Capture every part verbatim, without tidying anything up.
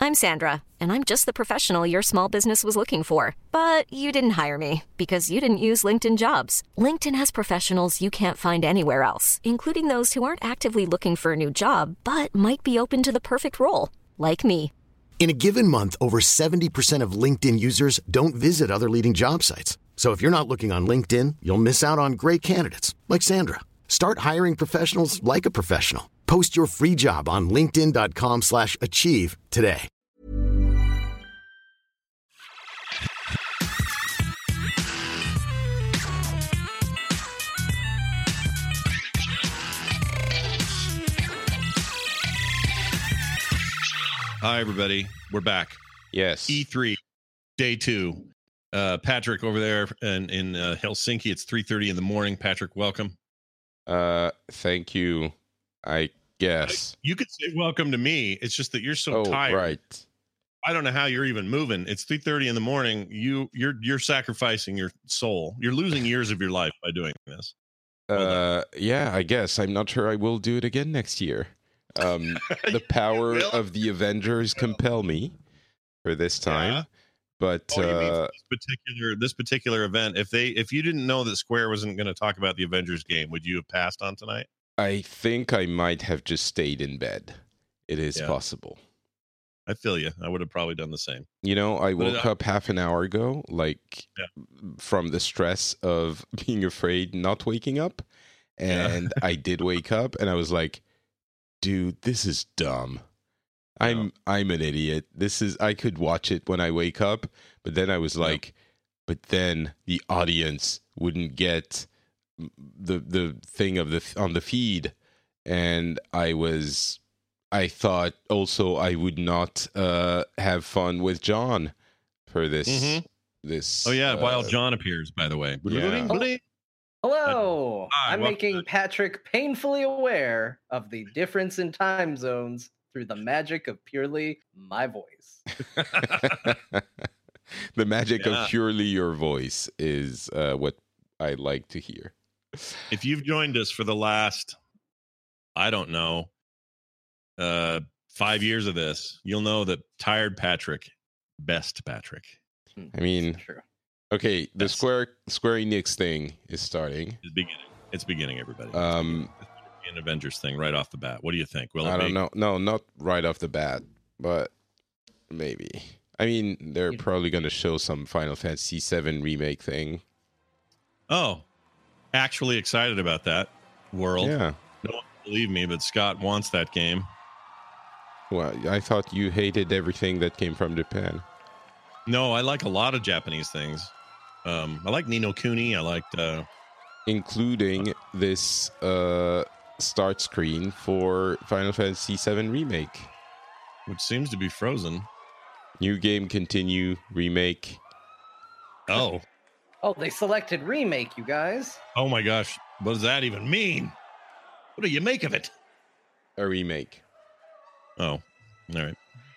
I'm Sandra, and I'm just the professional your small business was looking for. But you didn't hire me because you didn't use LinkedIn Jobs. LinkedIn has professionals you can't find anywhere else, including those who aren't actively looking for a new job, but might be open to the perfect role, like me. In a given month, over seventy percent of LinkedIn users don't visit other leading job sites. So if you're not looking on LinkedIn, you'll miss out on great candidates like Sandra. Start hiring professionals like a professional. Post your free job on linkedin.com slash achieve today. Hi, everybody. We're back. Yes. E three, day two. Uh, Patrick over there in, in uh, Helsinki, it's three thirty in the morning. Patrick, welcome. Uh, thank you, I guess. You could say welcome to me. It's just that you're so oh, tired. Right. I don't know how you're even moving. It's three thirty in the morning. You, you're you're sacrificing your soul. You're losing years of your life by doing this. Uh, yeah, I guess. I'm not sure I will do it again next year. Um, the power of the Avengers compel me for this time. Yeah. But oh, uh, this particular this particular event, if they if you didn't know that Square wasn't going to talk about the Avengers game, would you have passed on tonight? I think I might have just stayed in bed. It is yeah. possible. I feel you. I would have probably done the same. You know, I woke it, up half an hour ago, like yeah. from the stress of being afraid not waking up, and yeah. I did wake up, and I was like, dude, this is dumb. I'm no. I'm an idiot. This is I could watch it when I wake up, but then I was like, no. but then the audience wouldn't get the the thing of the on the feed, and I was I thought also I would not uh, have fun with John for this mm-hmm. this. Oh yeah, uh, while John appears, by the way. Yeah. Hello, Hi, I'm making to... Patrick painfully aware of the difference in time zones through the magic of purely my voice. The magic yeah. of purely your voice is uh, what I like to hear. If you've joined us for the last, I don't know, uh, five years of this, you'll know that tired Patrick, best Patrick. I mean, true. Okay, the That's, Square Square Enix thing is starting. It's beginning. It's beginning, everybody. Um, it's an Avengers thing right off the bat. What do you think? Will it I don't be? know. No, not right off the bat, but maybe. I mean, they're yeah. probably going to show some Final Fantasy seven remake thing. Oh, actually excited about that world. Yeah. No one will believe me, but Scott wants that game. Well, I thought you hated everything that came from Japan. No, I like a lot of Japanese things. Um, I like Ni no Kuni. I liked... Uh, Including this uh, start screen for Final Fantasy seven Remake. Which seems to be frozen. New game, continue, remake. Oh. Oh, they selected remake, you guys. Oh my gosh. What does that even mean? What do you make of it? A remake. Oh, all right.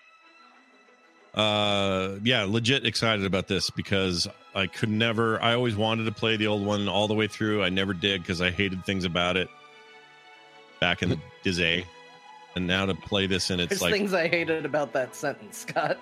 Uh, yeah, legit excited about this because I could never, I always wanted to play the old one all the way through. I never did because I hated things about it back in the day. And now to play this and it's There's like things I hated about that sentence, Scott.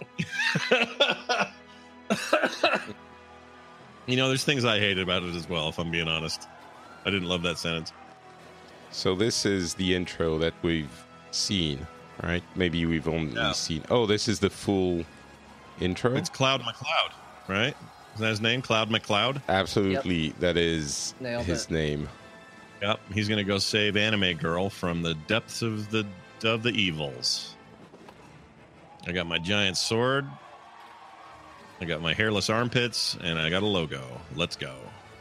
You know, there's things I hated about it as well, if I'm being honest. I didn't love that sentence. So this is the intro that we've seen, right? Maybe we've only yeah. seen. Oh, this is the full intro. It's Cloud McCloud, right? Is that his name? Cloud McCloud? Absolutely, yep. That is Nailed his it. name. Yep, he's gonna go save Anime Girl from the depths of the of the evils. I got my giant sword. I got my hairless armpits, and I got a logo. Let's go.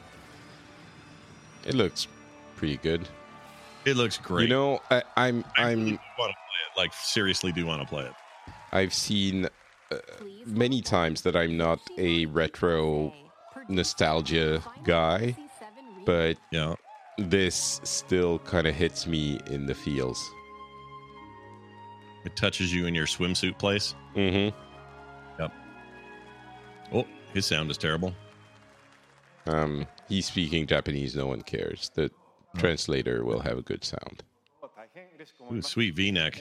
It looks pretty good. It looks great. You know, I, I'm I I'm really want to play it. Like seriously, do want to play it. I've seen uh, many times that I'm not a retro nostalgia guy, but yeah, this still kind of hits me in the feels. It touches you in your swimsuit place. Mm-hmm. Yep. Oh, his sound is terrible. Um, he's speaking Japanese. No one cares. The translator will have a good sound. Ooh, sweet V-neck.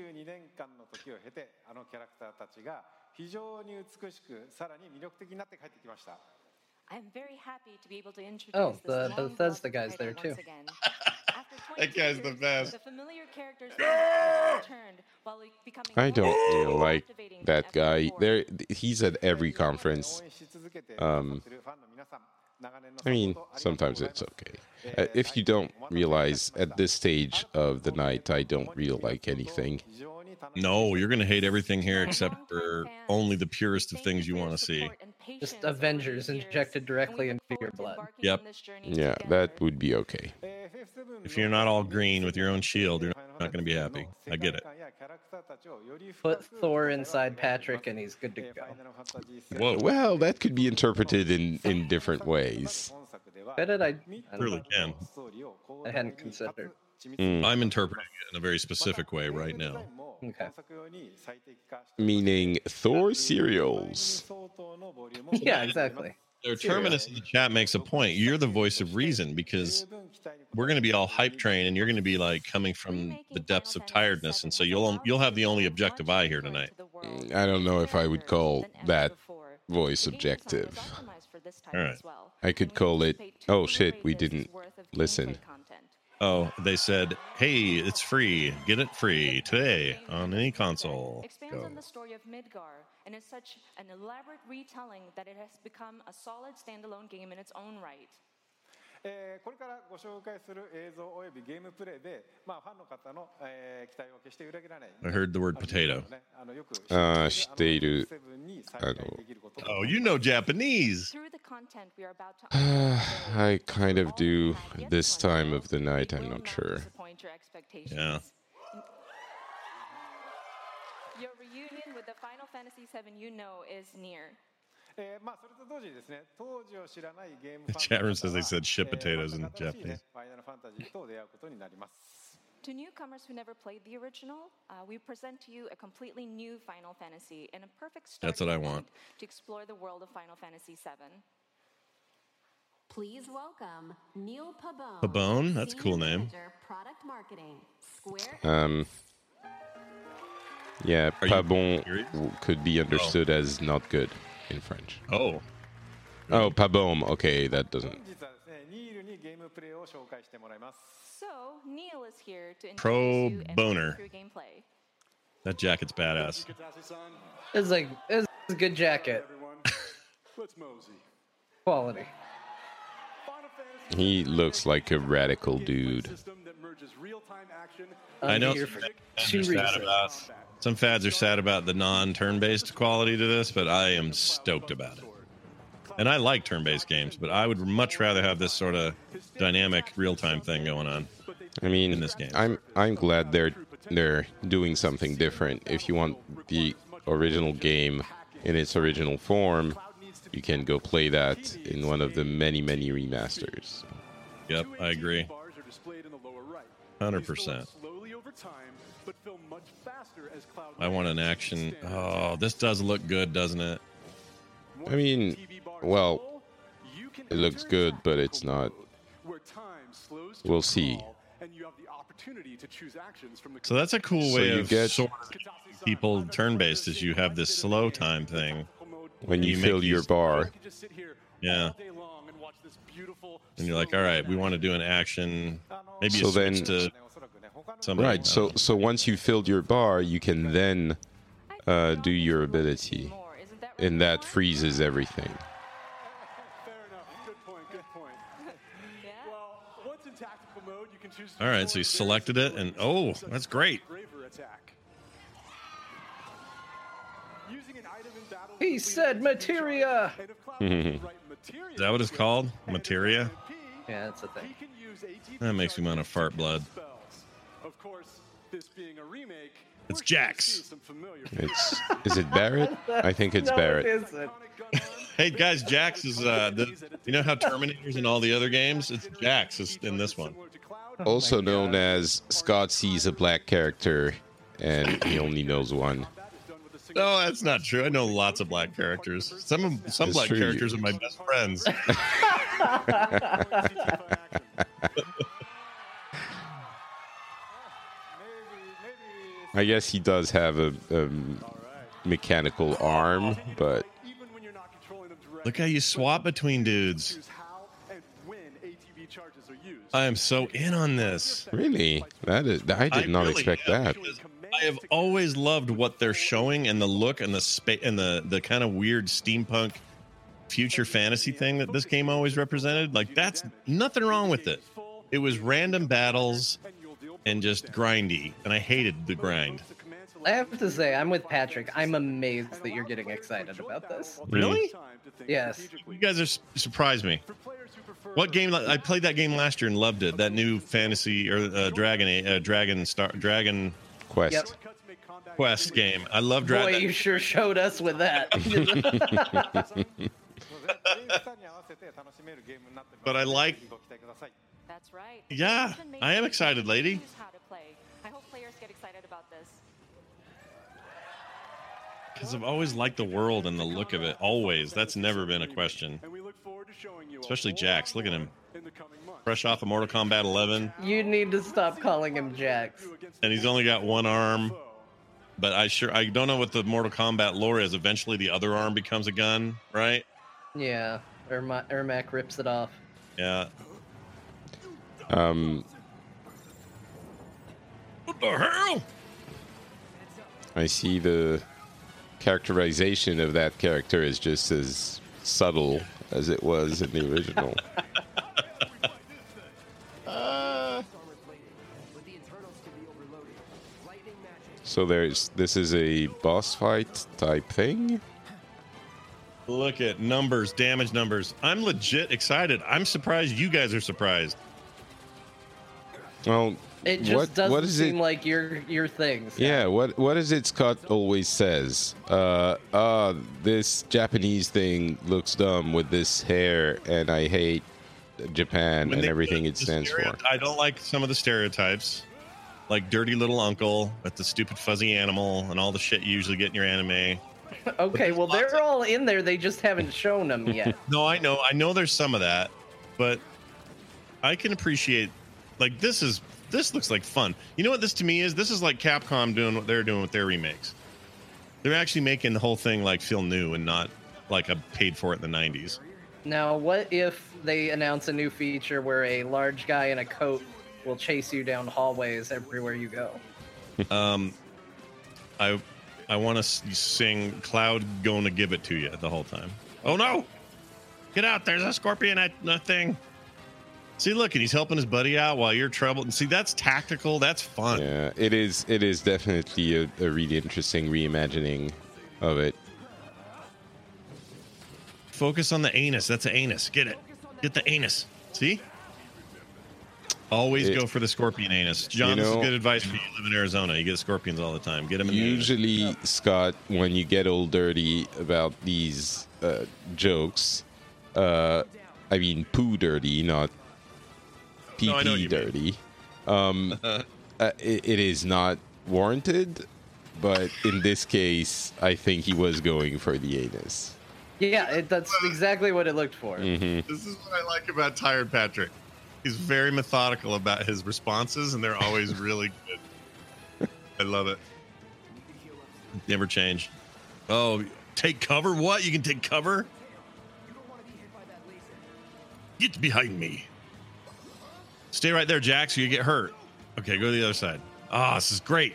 I'm very happy to be able to introduce Oh, the this long Bethesda beloved guy's title there, too. once again. After That twenty-two guy's the years, best. The familiar characters returned while becoming I more don't really like captivating that than ever guy. before. There, he's at every conference. Um, I mean, sometimes it's okay. Uh, if you don't realize at this stage of the night, I don't really like anything. No, you're going to hate everything here except for only the purest of Thank you things you for your want to see. support and Just patience over Avengers the years, injected directly and we into look your forward to blood. embarking Yep. on this journey Yeah, together. that would be okay. If you're not all green with your own shield, you're not going to be happy. I get it. Put Thor inside Patrick and he's good to go. Whoa. Well, that could be interpreted in, in different ways. Bet it I, I don't Really know. can. I hadn't considered. Mm. I'm interpreting it in a very specific way right now. Okay. Meaning Thor cereals. Yeah, exactly. Their terminus in the chat makes a point. You're the voice of reason because we're going to be all hype train, and you're going to be like coming from the depths of tiredness, and so you'll you'll have the only objective eye here tonight. Mm, I don't know if I would call that voice objective. All right. I could call it, oh shit, we didn't listen. Oh, they said, hey, it's free. Get it free today on any console. Expands Go. on the story of Midgar and is such an elaborate retelling that it has become a solid standalone game in its own right. えーこれからご紹介する映像およびゲームプレイで、まあ、ファンの方の、えー期待を決して裏切らない。 I heard the word potato. あのよくあー知っている。 セブンに再開できること。 Oh, you know Japanese. Through the content we are about to I kind of do this time of the night, I'm not sure. disappoint your expectations. Yeah. Your reunion with the Final Fantasy seven you know is near. えーまあそれと同時にですね、当時を知らないゲームファン The chat room says they said shit potatoes in えーまた新しいね Japanese. ファイナルファンタジーと出会うことになります。 To newcomers who never played the original, uh, we present to you a completely new Final Fantasy and a perfect start That's what I want. to explore the world of Final Fantasy seven. Please welcome Neil Pabon. Pabon? That's a cool Senior name. Manager, Product Marketing, Square. Um, yeah, Are you pas serious? bon could be understood as not good in French. Oh, Oh, pas bon. Okay, that doesn't. 本日はですね、ニールにゲームプレイを紹介してもらいます。 So, Neil is here to Pro introduce you and boner. walk through gameplay. that jacket's badass. It's like it's a good jacket Let's mosey. quality. He looks like a radical dude. System that merges real-time action. I know Under your some fads two are sad reasons. about some fads are sad about the non-turn-based quality to this, but I am stoked about it. And I like turn-based games, but I would much rather have this sort of dynamic real-time thing going on. I mean, In this game. I'm I'm glad they're they're doing something different. If you want the original game in its original form, you can go play that in one of the many many remasters. Yep, I agree. Bars are displayed in the lower right. one hundred They fill percent. slowly over time, but fill much faster as Cloud I want an Nine action. expands. Oh, this does look good, doesn't it? I mean, T V bar is well, full, you can it looks enter good, but tactical it's not. mode, where time slows to We'll a see. crawl, and you have the opportunity to choose actions from the So that's a cool So way you of get- sort of people turn-based is you have this slow time thing. When you, You make fill your these- bar, Yeah. And you're like, all right, we want to do an action. Maybe you So switch then- to somebody. right? So so once you filled your bar, you can then uh, do your ability, More, isn't that right, and that Neil? freezes everything. Fair enough. Good point. Good point. Yeah? Well, once in tactical mode, you can choose. to All right, deploy so you various selected it, and abilities, oh, such that's as great. Braver attack. Using an item in battle He with said leader execution materia. charge, and if Cloud wants to write materia Is that what it's to called? it, and if Materia? it's M P, Yeah, that's a thing. he can use A T B That makes me wanna charges fart to blood. cast spells. Of course, this being a remake, It's we're sure to Jax. see some familiar It's is it Barrett? I think it's No, Barrett. it isn't. iconic gun arm. Hey guys, Jax is uh, the you know how Terminators in all the other games? It's Jax is in this one. Similar to Cloud, Also known as Scott sees a black character and he only knows one. that is done with a single No, that's not true. I know lots of black characters. Some of some It's black true. characters are my best friends. C T F I action. I guess he does have a, a mechanical arm, but look how you swap between dudes. I am so in on this. Really, that is, I did I not really expect am, that. because I have always loved what they're showing and the look and the spa- and the the kind of weird steampunk future fantasy thing that this game always represented. Like, that's nothing wrong with it. It was random battles and just grindy, and I hated the grind. I have to say, I'm with Patrick. I'm amazed that you're getting excited about this. Really? Yes. You guys are su- surprised me. What game? I played that game last year and loved it. That new fantasy or uh, Dragon uh, Dragon Star Dragon Quest. Yep. Quest game. I love Boy, Dragon. you sure showed us with that. But I like. That's right. Yeah, It's been made I am easy to excited, lady. choose how to play. I hope players get excited about this. Because I've always liked the world and the look of it. Always. That's never been a question. Especially Jax. Look at him. Fresh off of Mortal Kombat eleven. You need to stop calling him Jax. And he's only got one arm. But I sure I don't know what the Mortal Kombat lore is. Eventually the other arm becomes a gun, right? Yeah, Erma- Ermac rips it off. Yeah. Um, What the hell? I see the characterization of that character is just as subtle as it was in the original. Uh, So there's this is a boss fight type thing. look at numbers, damage numbers. I'm legit excited. I'm surprised you guys are surprised. Well, It just what doesn't what is seem it? like your your thing. Sam. Yeah, what what is it Scott always says? Uh, uh, this Japanese thing looks dumb with this hair, and I hate Japan When and they everything put it the stands for. stereo- I don't like some of the stereotypes, like dirty little uncle with the stupid fuzzy animal and all the shit you usually get in your anime. Okay, well they're all in there. They just haven't shown them yet. No, I know, I know there's some of that, but I can appreciate. Like, this is this looks like fun. You know what this to me is? This is like Capcom doing what they're doing with their remakes. They're actually making the whole thing like feel new and not like I paid for it in the nineties. Now, what if they announce a new feature where a large guy in a coat will chase you down hallways everywhere you go? Um, I I want to sing "Cloud Gonna Give It to You" the whole time. Oh no! Get out! There's a scorpion at the thing. See, look, and he's helping his buddy out while you're troubled. And see, that's tactical. That's fun. Yeah, it is. It is definitely a, a really interesting reimagining of it. Focus on the anus. That's an anus. Get it. Get the anus. See? Always It- go for the scorpion anus. John, You this is know- good advice for you. You live in Arizona. You get scorpions all the time. Get them in the anus. Usually, Scott, when you get all dirty about these uh, jokes, uh, I mean poo dirty, not pee No, I know what pee you mean. dirty. Um, uh, it, it is not warranted, but in this case, I think he was going for the anus. Yeah, it, that's exactly what it looked for. Mm-hmm. This is what I like about Tired Patrick. He's very methodical about his responses, and they're always really good. I love it. Never change. Oh, take cover? What? You can take cover? Get behind me. Stay right there, Jax, or you get hurt. Okay, go to the other side. Ah, this is great.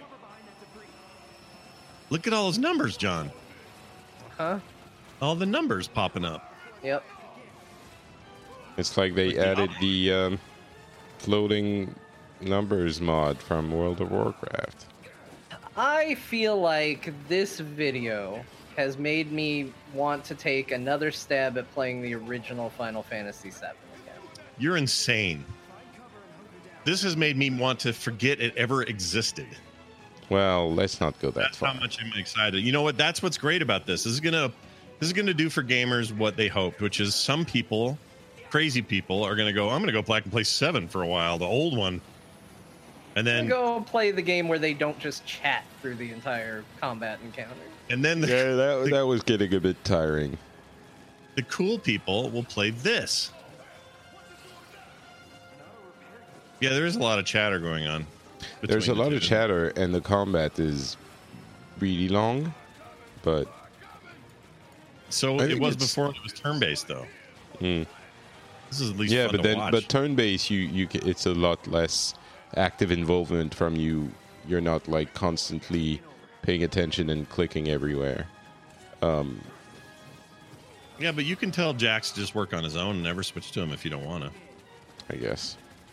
Look at all those numbers, John. Huh? All the numbers popping up. Yep. It's like they added the um, floating numbers mod from World of Warcraft. I feel like this video has made me want to take another stab at playing the original Final Fantasy seven again. You're insane. This has made me want to forget it ever existed. Well, let's not go that That's far. how much I'm excited. You know what? That's what's great about this. This is gonna this is gonna do for gamers what they hoped, which is some people, crazy people, are gonna go, I'm gonna go back and play seven for a while, the old one. And then Go play the game where they don't just chat through the entire combat encounter. and then the, Yeah, that the, that was getting a bit tiring. the cool people will play this. Yeah, there is a lot of chatter going on. There's a between the lot of two. chatter, and the combat is really long, but So I it think was it's- before it was turn-based, though. Hmm. This is at least yeah, fun but to then watch. but turn-based, you you ca- it's a lot less active involvement from you. You're not like constantly paying attention and clicking everywhere. Um, Yeah, but you can tell Jax to just work on his own and never switch to him if you don't want to. I guess.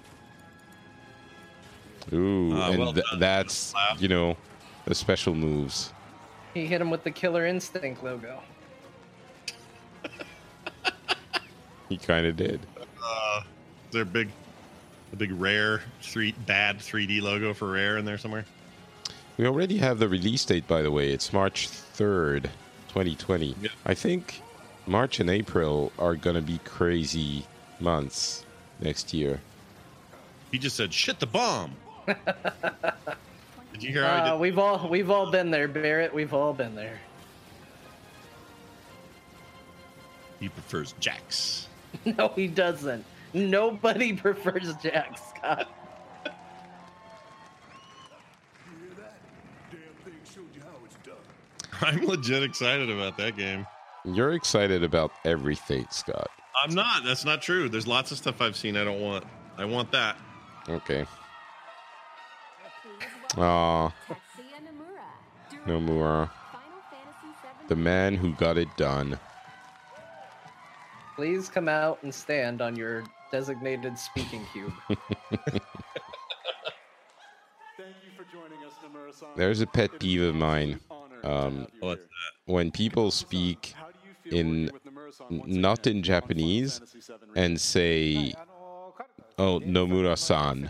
Ooh, Uh, and well th- done. that's Laugh. you know the special moves. He hit him with the Killer Instinct logo. He kind of did. Uh, is there a big, a big rare three bad three D logo for Rare in there somewhere? We already have the release date, by the way. It's March third, twenty twenty. Yeah. I think March and April are gonna be crazy months next year. He just said, "Shit the bomb." Did you hear how he Uh, did? we've all we've all been there, Barrett. We've all been there. He prefers Jax. No, he doesn't. Nobody prefers Jack Scott. I'm legit excited about that game. You're excited about everything, Scott. I'm not. That's not true. There's lots of stuff I've seen I don't want. I want that. Okay. Aw, Tatsuya Nomura. Nomura, Final Fantasy seven. the man who got it done. Please come out and stand on your designated speaking cube. Thank you for joining us, Nomura-san. There's a pet peeve of mine. Um, What's that? when people speak How do you feel in working with Nomura-san once not again in on Japanese Final Fantasy seven and say, "Oh, Nomura-san,"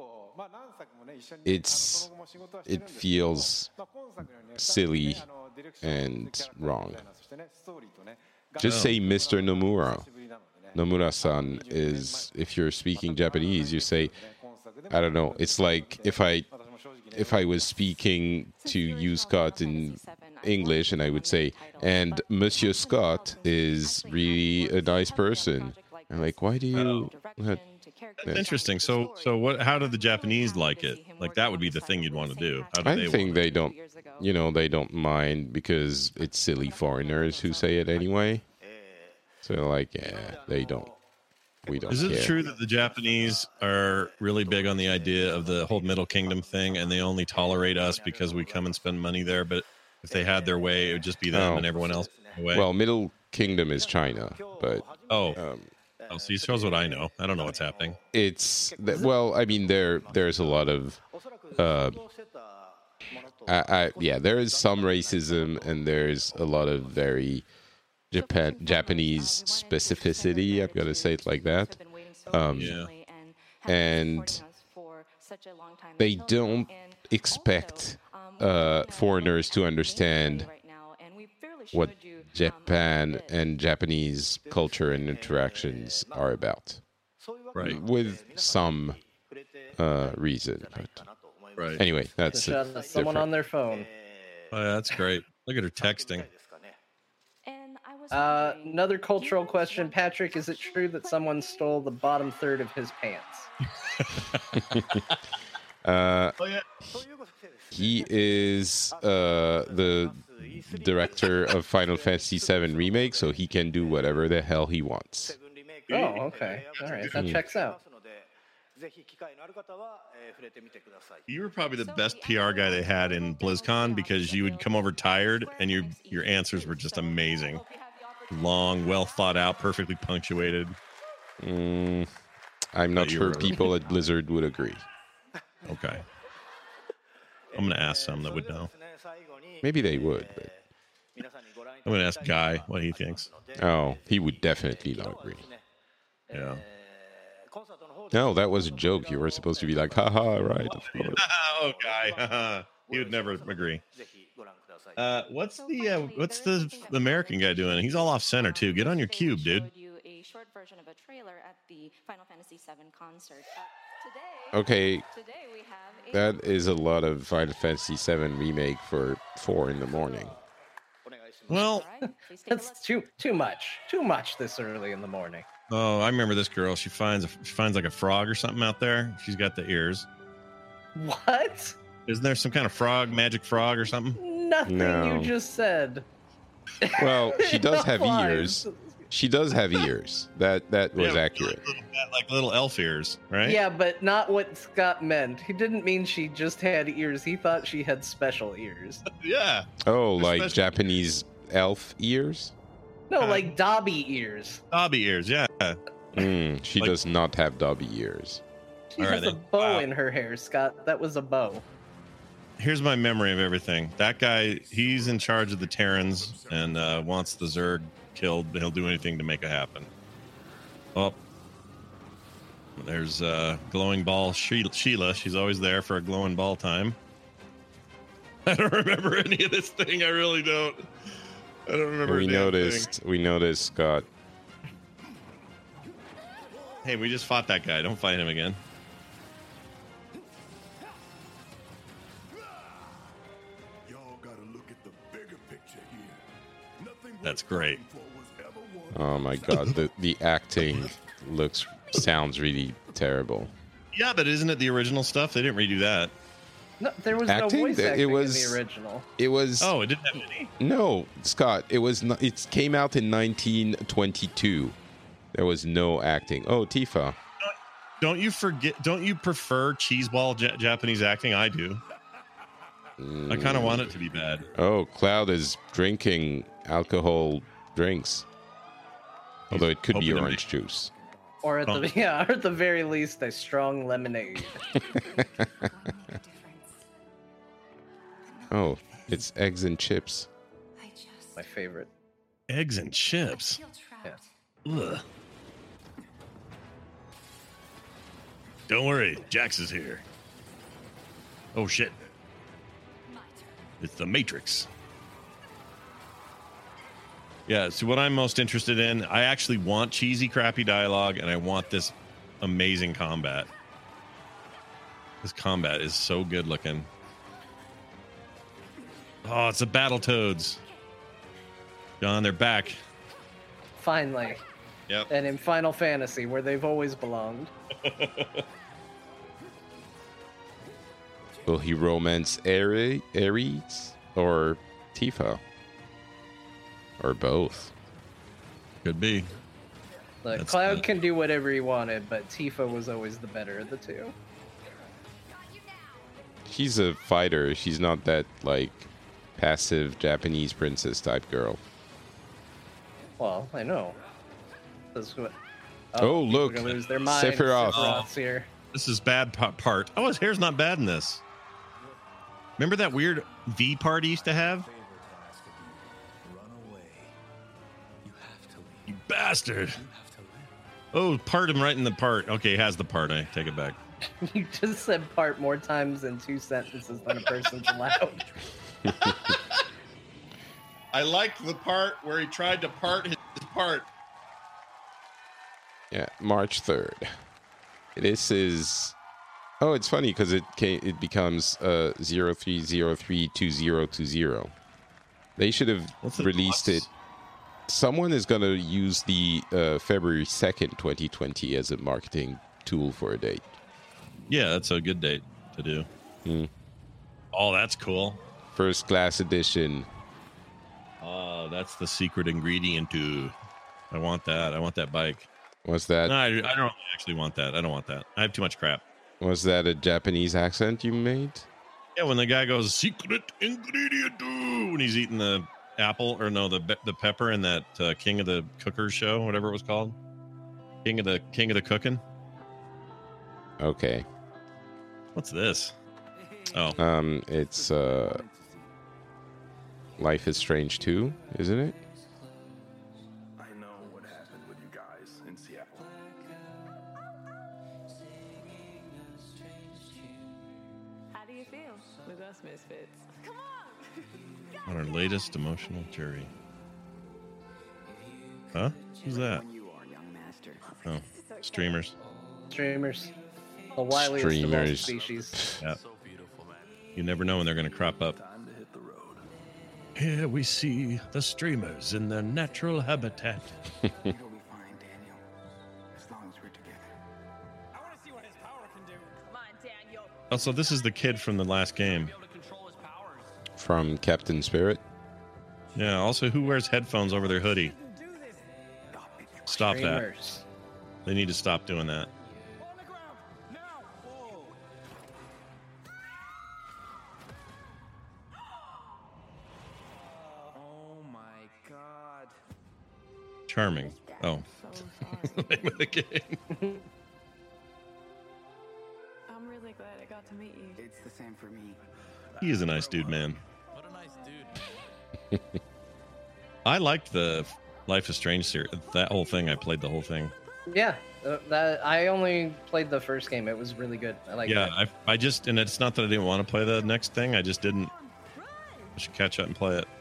it's it feels silly and wrong. Just say Mister Nomura. Nomura-san is, if you're speaking Japanese, you say, I don't know. It's like if I if I was speaking to you, Scott, in English, and I would say, and Monsieur Scott is really a nice person. I'm like, why do you? What? That's interesting. So, so what? How do the Japanese like it? Like that would be the thing you'd want to do. How do I they think want they don't, you know, they don't mind because it's silly foreigners who say it anyway. So they're like, yeah, they don't. We don't Is it care. true that the Japanese are really big on the idea of the whole Middle Kingdom thing, and they only tolerate us because we come and spend money there? But if they had their way, it would just be them Oh. and everyone else away. Well, Middle Kingdom is China, but oh, um, oh, see, shows what I know. I don't know what's happening. it's th- well, I mean, there there's a lot of, uh, I, I, yeah, there is some racism, and there's a lot of very Japan Japanese specificity. I'm gonna say it like that. Um, Yeah. and they don't expect uh, foreigners to understand what Japan and Japanese culture and interactions are about, Right. with some uh, reason. But Right. anyway, The that's shot it. of someone on Different. their phone. Oh, yeah, that's great. Look at her texting. Uh, another cultural question, Patrick. Is it true that someone stole the bottom third of his pants? Uh, Oh yeah. he is uh, the director of Final Fantasy seven Remake, so he can do whatever the hell he wants. Oh, okay. All right, that checks out. You were probably the best P R guy they had in BlizzCon because you would come over tired and your your answers were just amazing. Long, well thought out, perfectly punctuated. Mm, I'm not you sure were- people at Blizzard would agree. Okay. I'm gonna ask some that would know. Maybe they would, but I'm gonna ask Guy what he thinks. oh, he would definitely not agree. Yeah. No, that was a joke. You were supposed to be like, haha, right. Of course. Oh, Guy. He would never agree. Uh, what's the uh, what's the American guy doing? He's all off center too. Get on your cube, dude. A short version of a trailer at the Final Fantasy seven concert. Uh, today, Okay, today we have a that is a lot of Final Fantasy seven Remake for four in the morning. Well, Please take a That's listen. too too much. Too much this early in the morning. oh, I remember this girl. She finds a, she finds like a frog or something out there. She's got the ears. What? Isn't there some kind of frog, magic frog or something? Nothing No. you just said. Well, she does have Applies. ears. She does have ears. That that was Yeah, accurate. Like little, like little elf ears, right? Yeah, but not what Scott meant. He didn't mean she just had ears. He thought she had special ears. Yeah. Oh, like Especially- Japanese elf ears? No, Uh, like Dobby ears. Dobby ears, yeah. Mm, she Like- does not have Dobby ears. She All right, has a then. bow Wow. in her hair, Scott. That was a bow. Here's my memory of everything. That guy, he's in charge of the Terrans and uh, wants the Zerg killed. He'll do anything to make it happen. Oh, there's uh, glowing ball She- Sheila. She's always there for a glowing ball time. I don't remember any of this thing. I really don't. I don't remember. We a damn noticed. We noticed, Scott. thing. Hey, we just fought that guy. Don't fight him again. Y'all gotta look at the bigger picture here. Nothing That's worth great. fighting for was ever won. Oh my God, the the acting looks sounds really terrible. Yeah, but isn't it the original stuff? They didn't redo that. No, there was Acting? no voice It acting was- in the original. It was Oh, it didn't have any. no, Scott. It was. Not, it came out in nineteen twenty-two. There was no acting. Oh, Tifa. Don't you forget? Don't you prefer cheeseball ja- Japanese acting? I do. I kind of want it to be bad. Oh, Cloud is drinking alcohol drinks. Although it could be hoping to orange juice. Or at the yeah, or at the very least, a strong lemonade. Oh, it's eggs and chips. My favorite. Eggs and chips. Yeah. Ugh. Don't worry, Jax is here. Oh shit. It's the Matrix. Yeah, so what I'm most interested in, I actually want cheesy, crappy dialogue, and I want this amazing combat. This combat is so good looking. Oh, it's the Battletoads. John, they're back. Finally. Yep. And in Final Fantasy, where they've always belonged. Will he romance Ares, Ares or Tifa? Or both? Could be. Look, That's Cloud the- can do whatever he wanted, but Tifa was always the better of the two. She's a fighter. She's not that, like, passive Japanese princess type girl. Well, I know. That's what. Oh, people look. are gonna lose their minds. Sephiroth. Sephiroth's here. This is bad pa- part. Oh, his hair's not bad in this. Remember that weird V part he used to have? You bastard. Oh, part him right in the part. Okay, he has the part. I take it back. You just said part more times in two sentences than a person's allowed. I liked the part where he tried to part his part. Yeah, March third. This is. Oh, it's funny because it came, it becomes uh zero three zero three two zero two zero. They should have What's the released deluxe? it. Someone is gonna use the uh, February second, twenty twenty, as a marketing tool for a date. Yeah, that's a good date to do. Hmm. Oh, that's cool. First class edition. Oh, that's the secret ingredient to. I want that. I want that bike. Was that No, I, I don't actually want that. I don't want that. I have too much crap. was that a Japanese accent you made? Yeah, when the guy goes secret ingredient to, when he's eating the apple or no the pe- the pepper in that uh, King of the Cookers show, whatever it was called, King of the King of the Cooking. Okay. What's this? Oh, Um, it's uh, Life is Strange two, isn't it? I know what happened with you guys in Seattle. How do you feel with us misfits? Come on! on our latest emotional jury. Huh? Who's that? Oh, streamers. Streamers. The wiliest of all Streamers. species. Yeah. You never know when they're going to crop up. Here we see the streamers in their natural habitat. It'll be fine, Daniel. As long as we're together. I want to see what his power can do. Come on, Daniel. Oh, so this is the kid from the last game. From Captain Spirit. Yeah, also, who wears headphones over their hoodie? Stop that. Streamers. They need to stop doing that. Oh my god. Charming. Oh. Name of the game. I'm really glad I got to meet you. It's the same for me. He is a nice dude, man. What a nice dude. I liked the Life is Strange series. That whole thing, I played the whole thing. Yeah, uh, that I only played the first game. It was really good. I like Yeah, it. I, I just, and it's not that I didn't want to play the next thing. I just didn't. I should catch up and play it.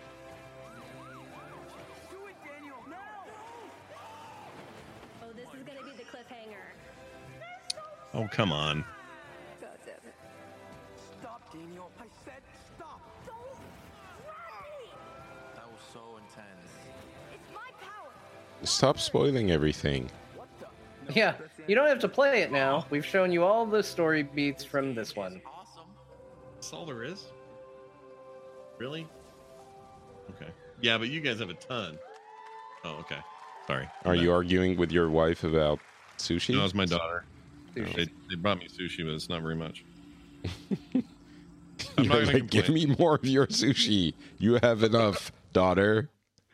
Oh, this is gonna be the cliffhanger. Oh, come on. God damn it. Stop, Daniel. I said stop. That was so intense. It's my power. Stop spoiling everything. Yeah, you don't have to play it now. We've shown you all the story beats from this one. Awesome. That's all there is? Really? Okay. Yeah, but you guys have a ton. Oh, okay. Sorry. Are you arguing with your wife about sushi? No, it's my daughter. Sushi. They, they brought me sushi, but it's not very much. You're not gonna like, give complain. me more of your sushi. You have enough, daughter.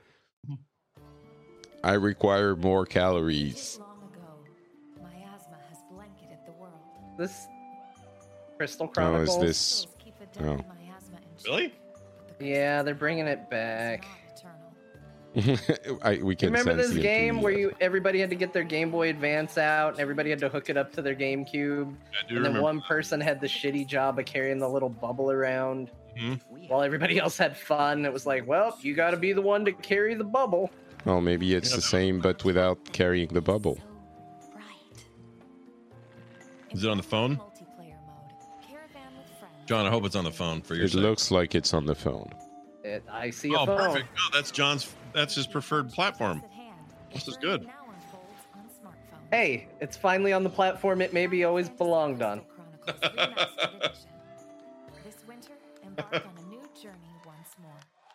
I require more calories. Long ago, miasma has blanketed the world. This Crystal Oh, Chronicles. is this? Souls keep a deadly Oh. miasma in check, Really? but the Yeah, curse they're bringing it is back. not eternal. I, we can Remember sense this the game where enthusiasm. you everybody had to get their Game Boy Advance out and everybody had to hook it up to their GameCube, I do and then remember. one person had the shitty job of carrying the little bubble around Mhm. while everybody else had fun. It was like, well, you got to be the one to carry the bubble. Well, maybe it's the same, but without carrying the bubble. So bright. Is it on the phone? Multiplayer mode. Caravan with friends. John, I hope it's on the phone for your It sake. looks like it's on the phone. It, I see a Oh, phone. perfect. Oh, that's John's. That's his preferred platform. At hand. This is The good. journey now unfolds on smartphones. Hey, it's finally on the platform it maybe always belonged on. Crystal Chronicles Remastered Edition. This winter, embark on a new journey once more.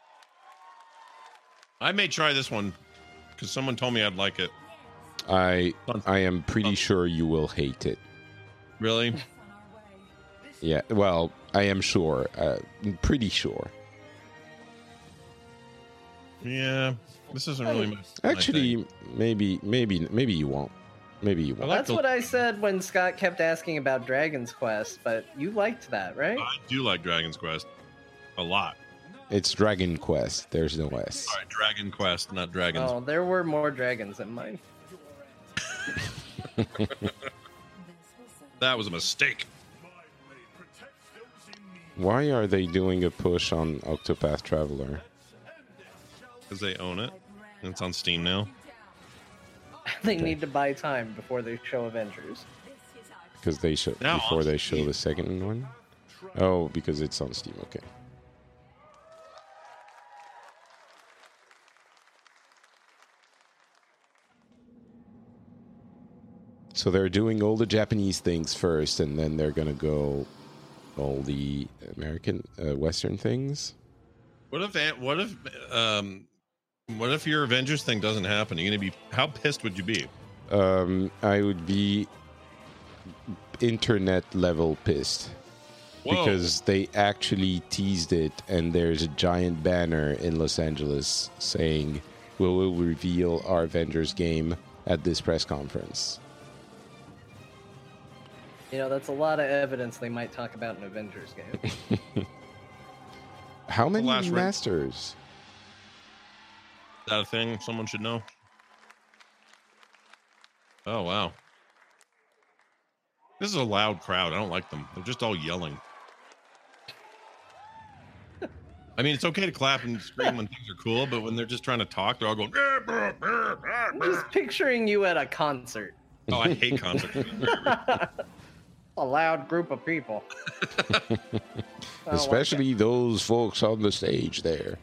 I may try this one because someone told me I'd like it. I I am pretty sure you will hate it. Really? Yeah, well, I am sure. Uh, pretty sure. Yeah. This isn't really my, my Actually, thing. maybe, maybe, maybe you won't. Maybe you I won't. like That's the- what I said when Scott kept asking about Dragon's Quest, but you liked that, right? I do like Dragon's Quest a lot. It's Dragon Quest. There's no S. All right, Dragon Quest, not Dragons. Oh, there were more dragons than mine. That was a mistake. Why are they doing a push on Octopath Traveler? Because they own it. It's on Steam now. They need to buy time before they show Avengers. Because they show Now before on they show Steam. the second one. Oh, because it's on Steam. Okay. So they're doing all the Japanese things first, and then they're gonna go all the American, uh, Western things. What if Ant- what if um what if your Avengers thing doesn't happen? Are you gonna be how pissed would you be? Um, I would be internet level pissed. Whoa. Because they actually teased it, and there's a giant banner in Los Angeles saying, "We will reveal our Avengers game at this press conference." You know, that's a lot of evidence they might talk about an Avengers game. How many last ring. masters? Is that a thing someone should know? Oh wow. This is a loud crowd. I don't like them. They're just all yelling. I mean, it's okay to clap and scream when things are cool, but when they're just trying to talk, they're all going. "Brr, brr, brr, brr, I'm brr." just picturing you at a concert. Oh, I hate concerts. A loud group of people. I don't like Especially those folks on the stage there.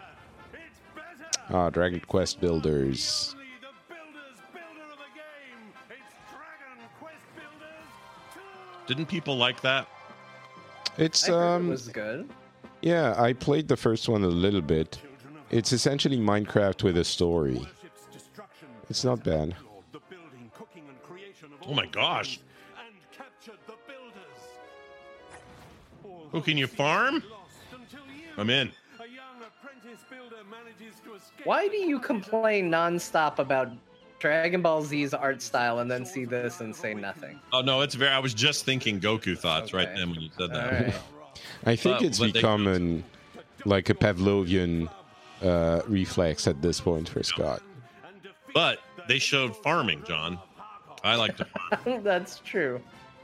Ah, Dragon Quest builders. The builders builder of the game. It's Dragon Quest Builders two. Didn't people like that? It's I heard um, it was good. yeah, I played the first one a little bit. It's essentially Minecraft with a story. It's not bad. Oh my gosh. Oh, can you farm? I'm in. Why do you complain nonstop about Dragon Ball Z's art style and then see this and say nothing? Oh no, it's very. I was just thinking Goku thoughts right Okay. then when you said that. All right. I think But- it's but they- become an, like a Pavlovian uh, reflex at this point for Scott. But they showed farming, John. I like to farm. That's true.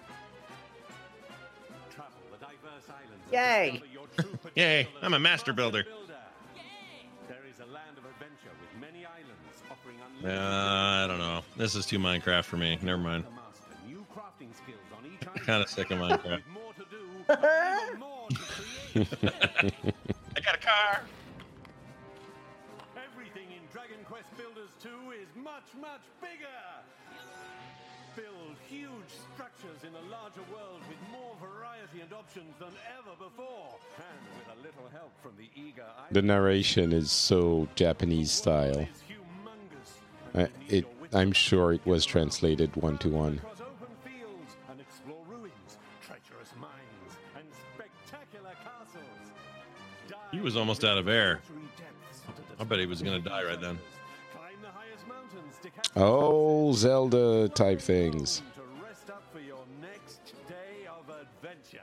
Yay! Yay! I'm a master builder. There is a land of adventure with many islands offering Uh, I don't know. This is too Minecraft for me. Never mind. new crafting skills on each I'm kind of sick of Minecraft. more to do, even more to create. I got a car. Everything in Dragon Quest Builders two is much, much bigger. Build huge structures in a larger world with more variety and options than ever before. And with a little help from the eager eye. The narration is so Japanese style. I, it, I'm sure it was translated one to one. Across open fields and explore ruins, treacherous mines, and spectacular castles. He was almost out of air. I bet he was going to die right then. Climb the highest mountains to catch Oh, Zelda type things. to rest up for your next day of adventure.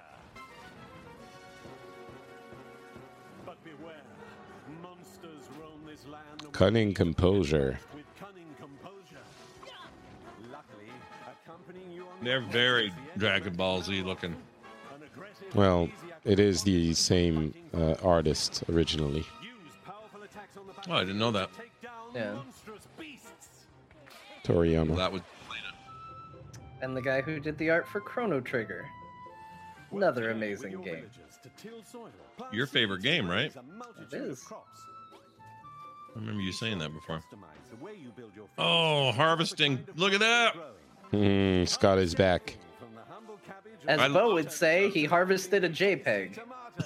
But beware, monsters roam this land Cunning composure. with cunning composure. Luckily, accompanying you on They're very Dragon Ball Z looking. Well, it is the same uh, artist originally. Oh, I didn't know that. Yeah. Toriyama. That was And the guy who did the art for Chrono Trigger. Another amazing game. your favorite game, right? It is. I remember you saying that before. Oh, harvesting. Look at that. Mm, Scott is back. As I Bo love would say, he harvested a JPEG.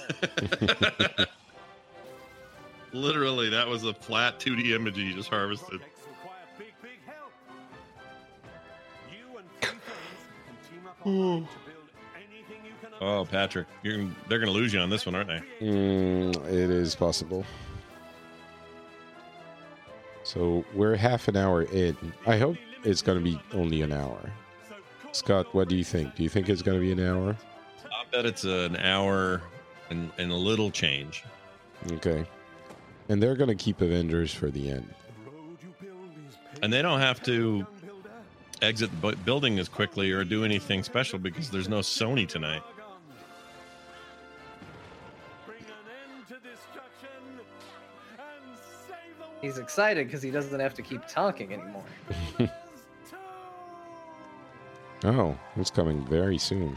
Literally, that was a flat two D image you just harvested. Oh, Patrick, you're, they're going to lose you on this one, aren't they? Mm, it is possible. So we're half an hour in. I hope it's going to be only an hour. Scott, what do you think? Do you think it's going to be an hour? I bet it's an hour and, and a little change. Okay. And they're going to keep Avengers for the end. And they don't have to exit the bu- building as quickly or do anything special because there's no Sony tonight. He's excited because he doesn't have to keep talking anymore. Oh, it's coming very soon.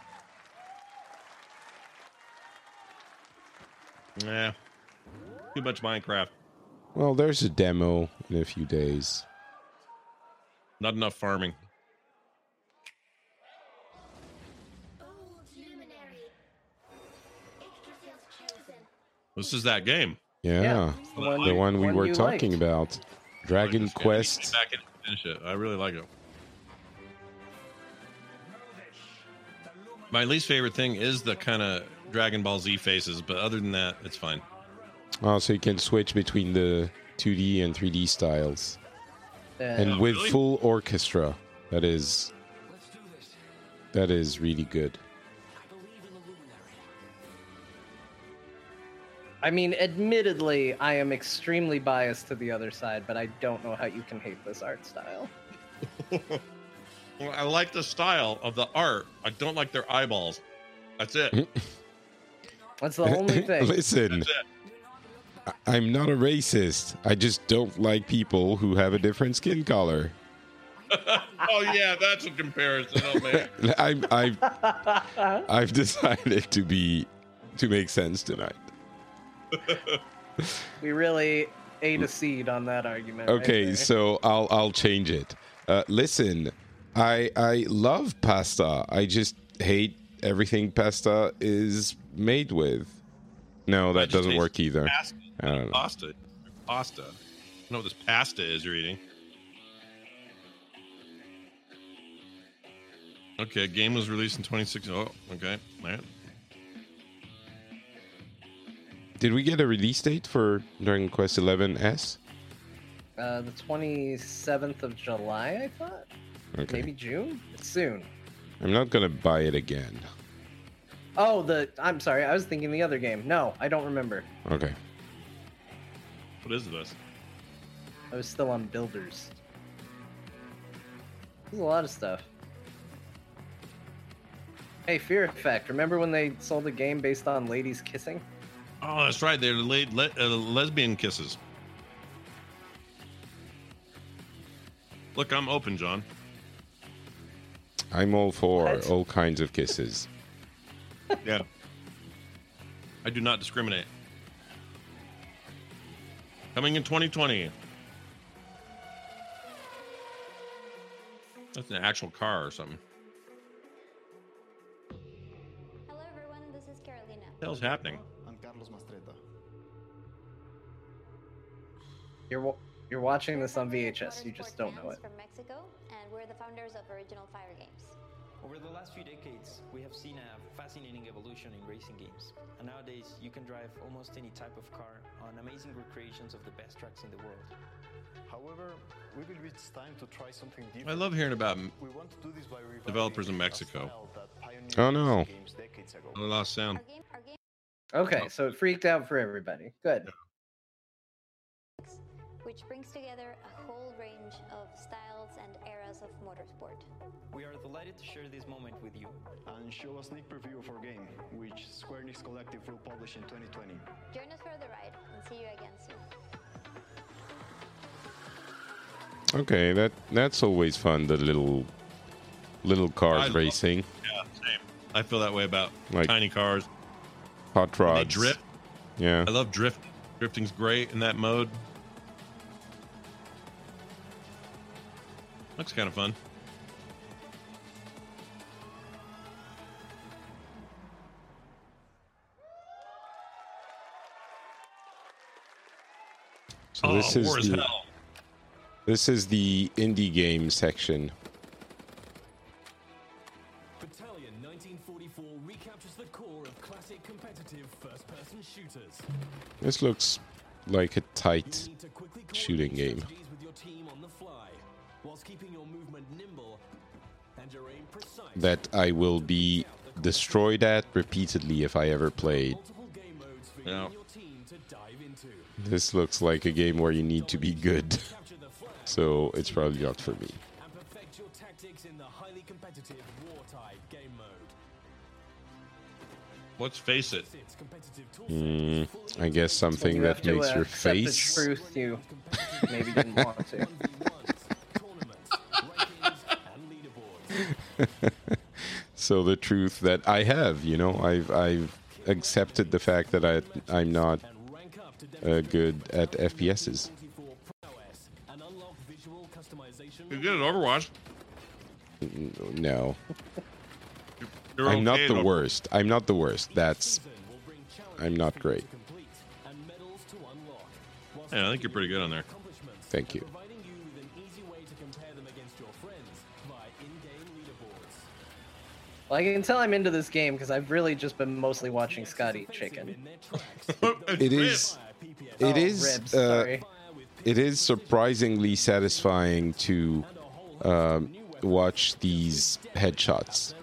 Yeah. Too much Minecraft. Well, there's a demo in a few days. Not enough farming. This is that game. Yeah, Yeah, the the one- one, we one were you talking liked. about. Dragon Just gotta get Quest. back in and finish it. I really like it. My least favorite thing is the kind of Dragon Ball Z faces, but other than that, it's fine. Oh, so you can switch between the two D and three D styles. Yeah. And Oh, with really? full orchestra. That is that is really good. I mean, admittedly, I am extremely biased to the other side, but I don't know how you can hate this art style. Well, I like the style of the art. I don't like their eyeballs. That's it. That's the only thing. Listen, That's it. I- I'm not a racist. I just don't like people who have a different skin color. Oh yeah, that's a comparison. Oh man. I'm, I've I've decided to be to make sense tonight. We really ate a seed on that argument. right Okay, there. so I'll I'll change it. Uh, listen, I I love pasta. I just hate everything pasta is made with. No, that doesn't work either. Pasta. I don't know. Pasta. Pasta. I don't know what this pasta is you're eating. Okay, game was released in twenty sixteen. Oh, okay. All right. Did we get a release date for Dragon Quest eleven S? Uh, the twenty-seventh of July, I thought? Okay. Maybe June? It's soon. I'm not going to buy it again. Oh, the... I'm sorry, I was thinking the other game. No, I don't remember. Okay. What is this? I was still on Builders. There's a lot of stuff. Hey, Fear Effect, remember when they sold a game based on ladies kissing? Oh, that's right. They're le- le- uh, lesbian kisses. Look, I'm open, John. I'm all for What? all kinds of kisses. Yeah. I do not discriminate. Coming in twenty twenty. That's an actual car or something. Hello everyone, this is Carolina. What the hell's happening? I'm Carlos Mastretta. You're wa- you're watching this on V H S, you just don't know it. From Mexico, and we're the founders of Original Fire Games. Over the last few decades, we have seen a fascinating evolution in racing games. And nowadays, you can drive almost any type of car on amazing recreations of the best tracks in the world. However, we believe it's time to try something different. I love hearing about We want to do this by reviving developers in a Mexico. style that pioneered Oh, no. racing games decades ago. I lost sound. Our game, our game Okay, so it freaked out for everybody. Good. which brings together a whole range of styles and eras of motorsport. We are delighted to share this moment with you. And show a sneak preview of our game, which Square Enix Collective will publish in twenty twenty. Join us for the ride and see you again soon. Okay, that that's always fun. The little little cars I love- racing, Yeah, same. I feel that way about Like- tiny cars. hot When they rods. drift. Yeah. I love drift. Drifting's great in that mode. Looks kind of fun. So oh, this is war is the, hell. this is the indie game section. Battalion nineteen forty-four recaptures the core of classic competitive first-person shooters. This looks like a tight You need to quickly shooting game. strategies with your team on the fly, whilst keeping your movement nimble and your aim precise. That I will be destroyed at repeatedly if I ever played. Multiple game modes for you Yeah. and your team to dive into. This looks like a game where you need to be good. Capture the flag So it's probably not for me. and perfect your tactics in the highly competitive Wartide game mode. Let's face it. It's competitive tool Mm, I guess something You that have to, makes uh, your accept face. the truth you maybe didn't want to. tournaments, rankings, and leaderboards. So the truth that I have, you know, I've I've accepted the fact that I I'm not And rank up to uh, good at F P Ss. twenty-four prowess and unlock visual customization. You good at Overwatch. N- No, You're I'm okay not at the Overwatch. worst. I'm not the worst. That's Season will bring challenges I'm not for you great. to complete and medals to unlock, whilst Yeah, I think you're pretty good on there. accomplishments, Thank you. providing you with an easy way to compare them against your friends via in-game leaderboards. Well, I can tell I'm into this game because I've really just been mostly watching Scott eat chicken. In their tracks, it is Oh, it is ribs, uh, sorry. it is surprisingly satisfying to um, watch these headshots.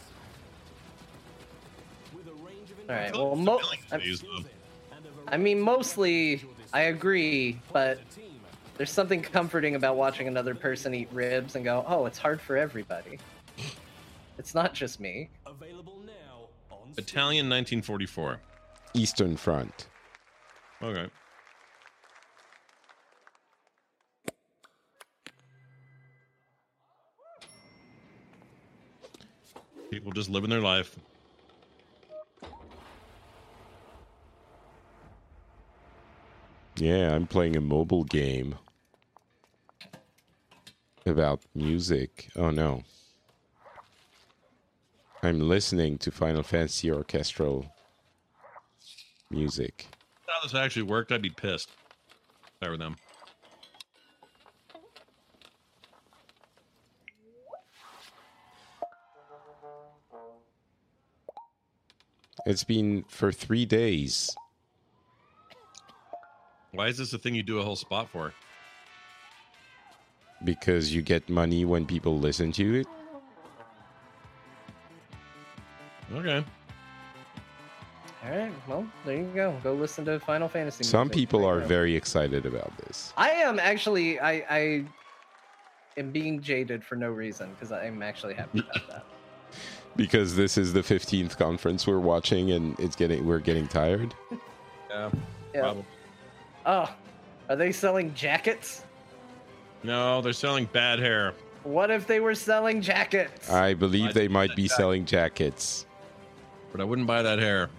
All right. Well, mo- I, I mean, mostly I agree, but there's something comforting about watching another person eat ribs and go, "Oh, it's hard for everybody. It's not just me." available now on Battalion nineteen forty-four. Eastern Front. Okay. People just living their life. Yeah, I'm playing a mobile game about music. Oh no. I'm listening to Final Fantasy orchestral music. If how this actually worked, I'd be pissed if I were them. It's been for three days. Why is this a thing you do a whole spot for? Because you get money when people listen to it. Okay. All right. Well, there you go. Go listen to Final Fantasy. Some music. people There you are go. very excited about this. I am actually. I I am being jaded for no reason because I'm actually happy about that. Because this is the fifteenth conference we're watching and it's getting we're getting tired. Yeah. Yeah. Probably. Oh, are they selling jackets? No, they're selling bad hair. What if they were selling jackets? I believe I'd they buy might that be jacket. selling jackets. But I wouldn't buy that hair.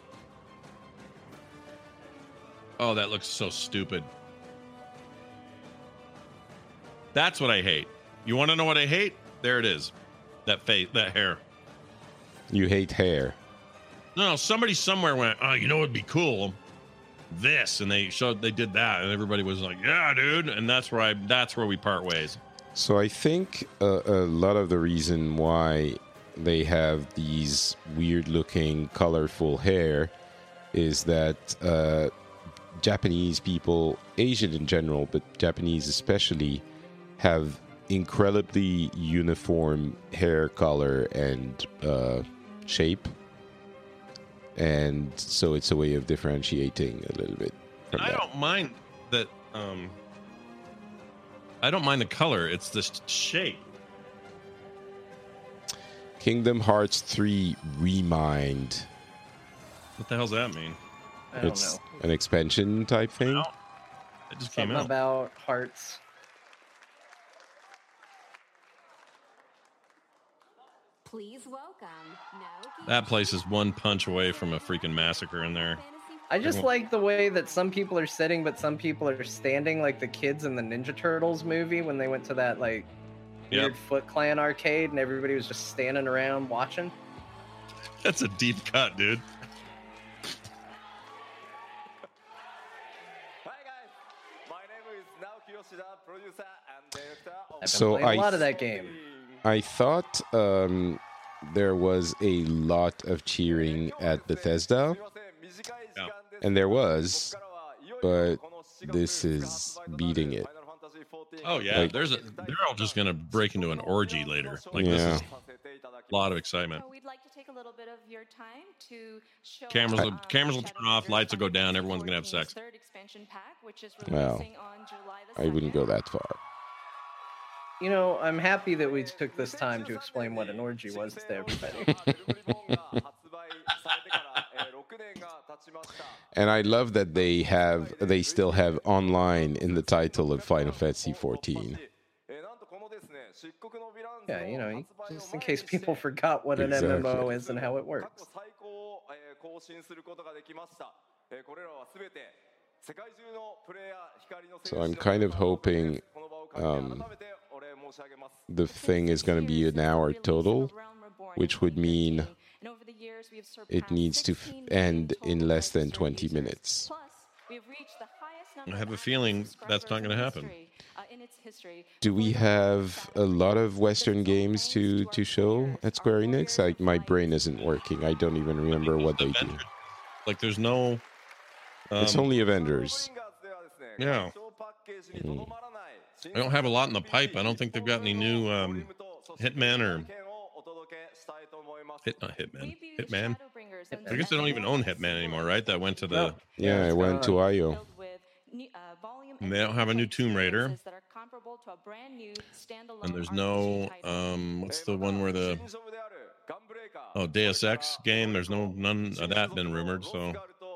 Oh, that looks so stupid. That's what I hate. You want to know what I hate? There it is. That face, that hair. You hate hair. No, no, somebody somewhere went, oh, you know what'd be cool? This. And they showed they did that, and everybody was like, yeah, dude. And that's where I that's where we part ways. So I think uh, a lot of the reason why they have these weird-looking, colorful hair is that uh, Japanese people, Asian in general, but Japanese especially, have incredibly uniform hair color and uh, shape. And so it's a way of differentiating a little bit from I that. don't mind that. Um, I don't mind the color. It's the shape. Kingdom Hearts three Remind. What the hell's that mean? I don't It's know. an expansion type thing. It just came Something out. about hearts. Please welcome Naoki. That place is one punch away from a freaking massacre in there. I just like the way that some people are sitting, but some people are standing, like the kids in the Ninja Turtles movie when they went to that like weird Yep. Foot Clan arcade and everybody was just standing around watching. That's a deep cut, dude. I've been So playing I a lot of that game. I thought um, there was a lot of cheering at Bethesda, Yeah. and there was, but this is beating it. Oh yeah, Like- there's a. They're all just gonna break into an orgy later. Like this Yeah. is a lot of excitement. So we'd like to take a little bit of your time to show Cameras will um, cameras will Shadow turn off, Warriors lights will go down, Final everyone's gonna have Fantasy sex. fourteen's Third expansion pack, which is Well, releasing on July the I wouldn't go second. that far. You know, I'm happy that we took this time to explain what an orgy was to everybody. And I love that they have, they still have online in the title of Final Fantasy fourteen. Yeah, you know, just in case people forgot what an Exactly. M M O is and how it works. So I'm kind of hoping um, the thing is going to be an hour total, which would mean it needs to f- end in less than twenty minutes. I have a feeling that's not gonna happen. Do we have a lot of Western games to, to show at Square Enix? I, my brain isn't working. I don't even remember what they do. Like there's no. Um, It's only Avengers. Yeah. Mm. I don't have a lot in the pipe. I don't think they've got any new um, Hitman or Hit not Hitman. Hitman. I guess they don't even own Hitman anymore, right? That went to the. Yeah, I went to I O. And they don't have a new Tomb Raider. And there's no um what's the one where the oh Deus Ex game? There's no none of that been rumored. So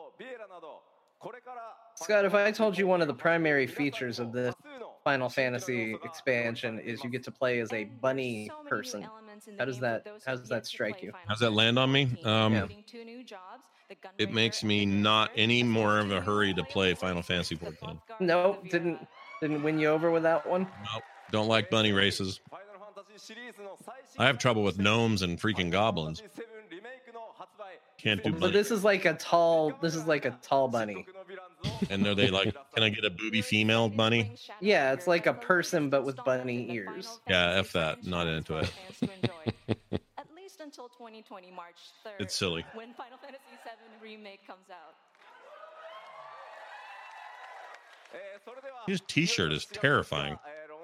Scott, if I told you one of the primary features of this Final Fantasy expansion is you get to play as a bunny person, how does that how does that strike you? how's that land on me? Um, Yeah. it makes me not any more of a hurry to play Final Fantasy fourteen. No, didn't didn't win you over with that one. Nope. Don't like bunny races. I have trouble with gnomes and freaking goblins. Can't do But bunny. this is like a tall. This is like a tall bunny. And are they like, can I get a booby female bunny? Yeah, it's like a person but with bunny ears. Yeah, F that. Not into it. At least until twenty twenty, March third. It's silly. When Final Fantasy seven Remake comes out. His t-shirt is terrifying.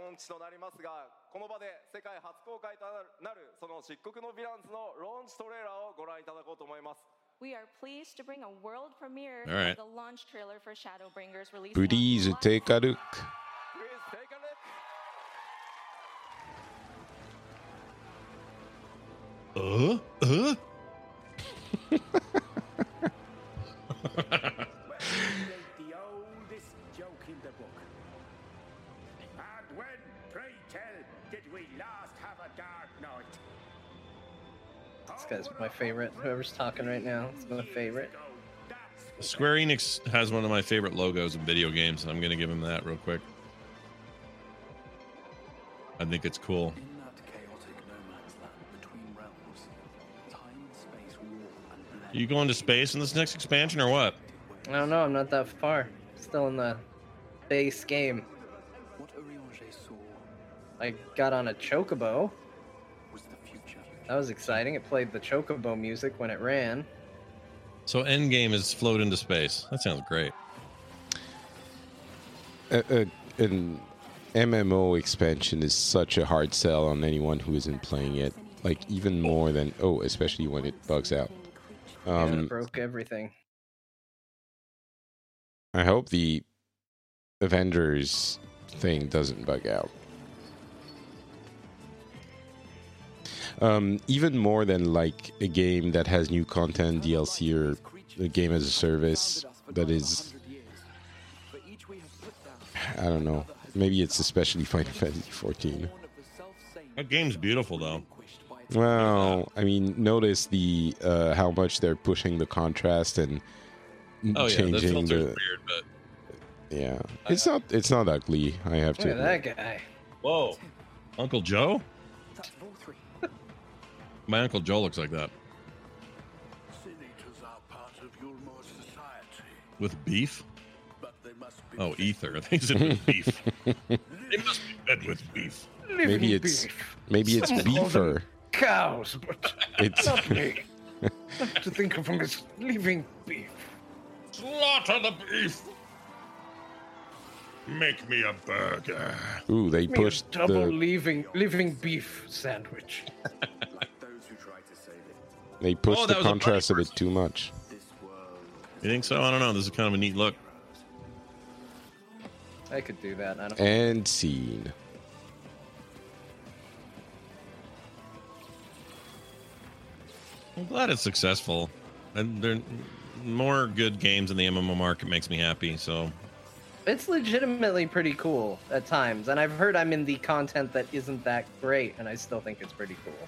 We are pleased to bring a world premiere All right. of the launch trailer for Shadowbringers released Please take a look. Uh? Uh? The oldest joke in the book. And when, pray tell, did we last have a dark night? This guy's my favorite. Whoever's talking right now, it's my favorite. Square Enix has one of my favorite logos in video games, and I'm going to give him that real quick. I think it's cool. In that chaotic no man's land between realms, time, space, war, and Are you going to space in this next expansion or what? I don't know. I'm not that far. Still in the base game. what Urianger saw I got on a chocobo. was the future. That was exciting. It played the chocobo music when it ran. So Endgame is float into space. That sounds great. Uh, uh, an M M O expansion is such a hard sell on anyone who isn't playing it. Like, even more than, oh, especially when it bugs out. Yeah, Um, it broke everything. I hope the Avengers thing doesn't bug out. Um, even more than like a game that has new content, D L C, or a game as a service that is, I don't know. Maybe it's especially Final Fantasy fourteen. That game's beautiful, though. Well, I mean, notice the uh, how much they're pushing the contrast and Oh yeah, the changing filter's the. weird, but Yeah, it's not. It's not ugly. I have Look to. at that guy. whoa, Uncle Joe. My Uncle Joe looks like that. Senators are part of Yulmor's society, With beef? but they must be Oh, ether. I think it's with beef. They must be fed with beef. Maybe it's maybe it's beefer. Cows, but It's not me. Not to think of them as living beef. Slaughter the beef. Make me a burger. Ooh, they Give me a pushed double the living living beef sandwich. they pushed Oh, the that was a contrast a bit too much. You think so? I don't know. This is kind of a neat look. I could do that. I don't. And scene. I'm glad it's successful. And there more good games in the M M O market makes me happy. So It's legitimately pretty cool at times, and I've heard I'm in the content that isn't that great, and I still think it's pretty cool.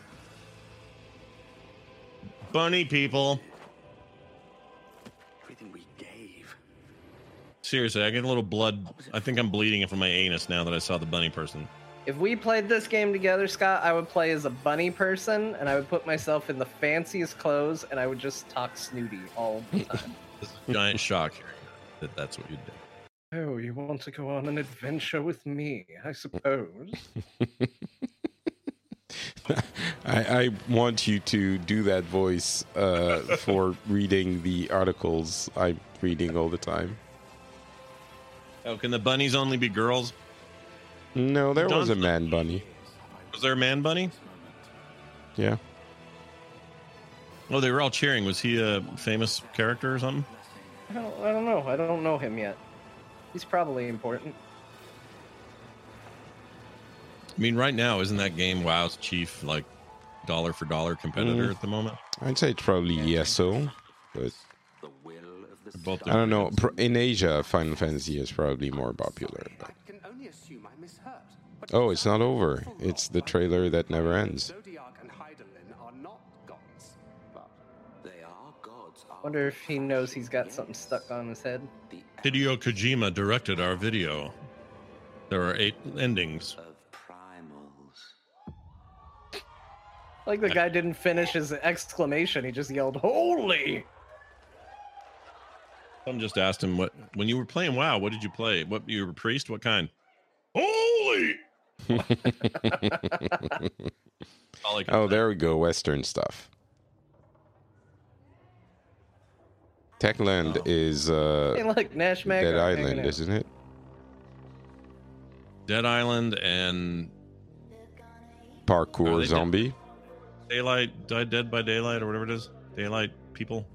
bunny people. Everything we gave. Seriously, I get a little blood. I think I'm bleeding from my anus now that I saw the bunny person. If we played this game together, Scott, I would play as a bunny person, and I would put myself in the fanciest clothes, and I would just talk snooty all the time. This is a giant shock hearing that that's what you did. Oh, you want to go on an adventure with me, I suppose. I, I want you to do that voice uh, for reading the articles I'm reading all the time. Oh, can the bunnies only be girls? No, there was a Johnson- man bunny. Was there a man bunny? Yeah. Oh, they were all cheering. Was he a famous character or something? I don't, I don't know. I don't know him yet. He's probably important. I mean, right now, isn't that game WoW's chief, like, dollar for dollar competitor Mm. at the moment? I'd say it's probably Yeso, but They're both I don't know. Pro- In Asia, Final Fantasy is probably more popular. But... can only assume I misheard. Oh, it's not over. It's the trailer that never ends. Zodiac and Hydaelyn are not gods, but they are gods. Wonder if he knows he's got something stuck on his head. Hideo Kojima directed our video. There are eight endings. Like the guy didn't finish his exclamation. He just yelled, "Holy!" Someone just asked him what when you were playing WoW. What did you play? What you were a priest? What kind? Holy! Oh, there we go. Western stuff. Techland oh. is uh, hey, look, Nash Mag Dead Island, isn't it? Dead Island and Parkour Zombie. Dead? Daylight, died Dead by Daylight, or whatever it is. Daylight people.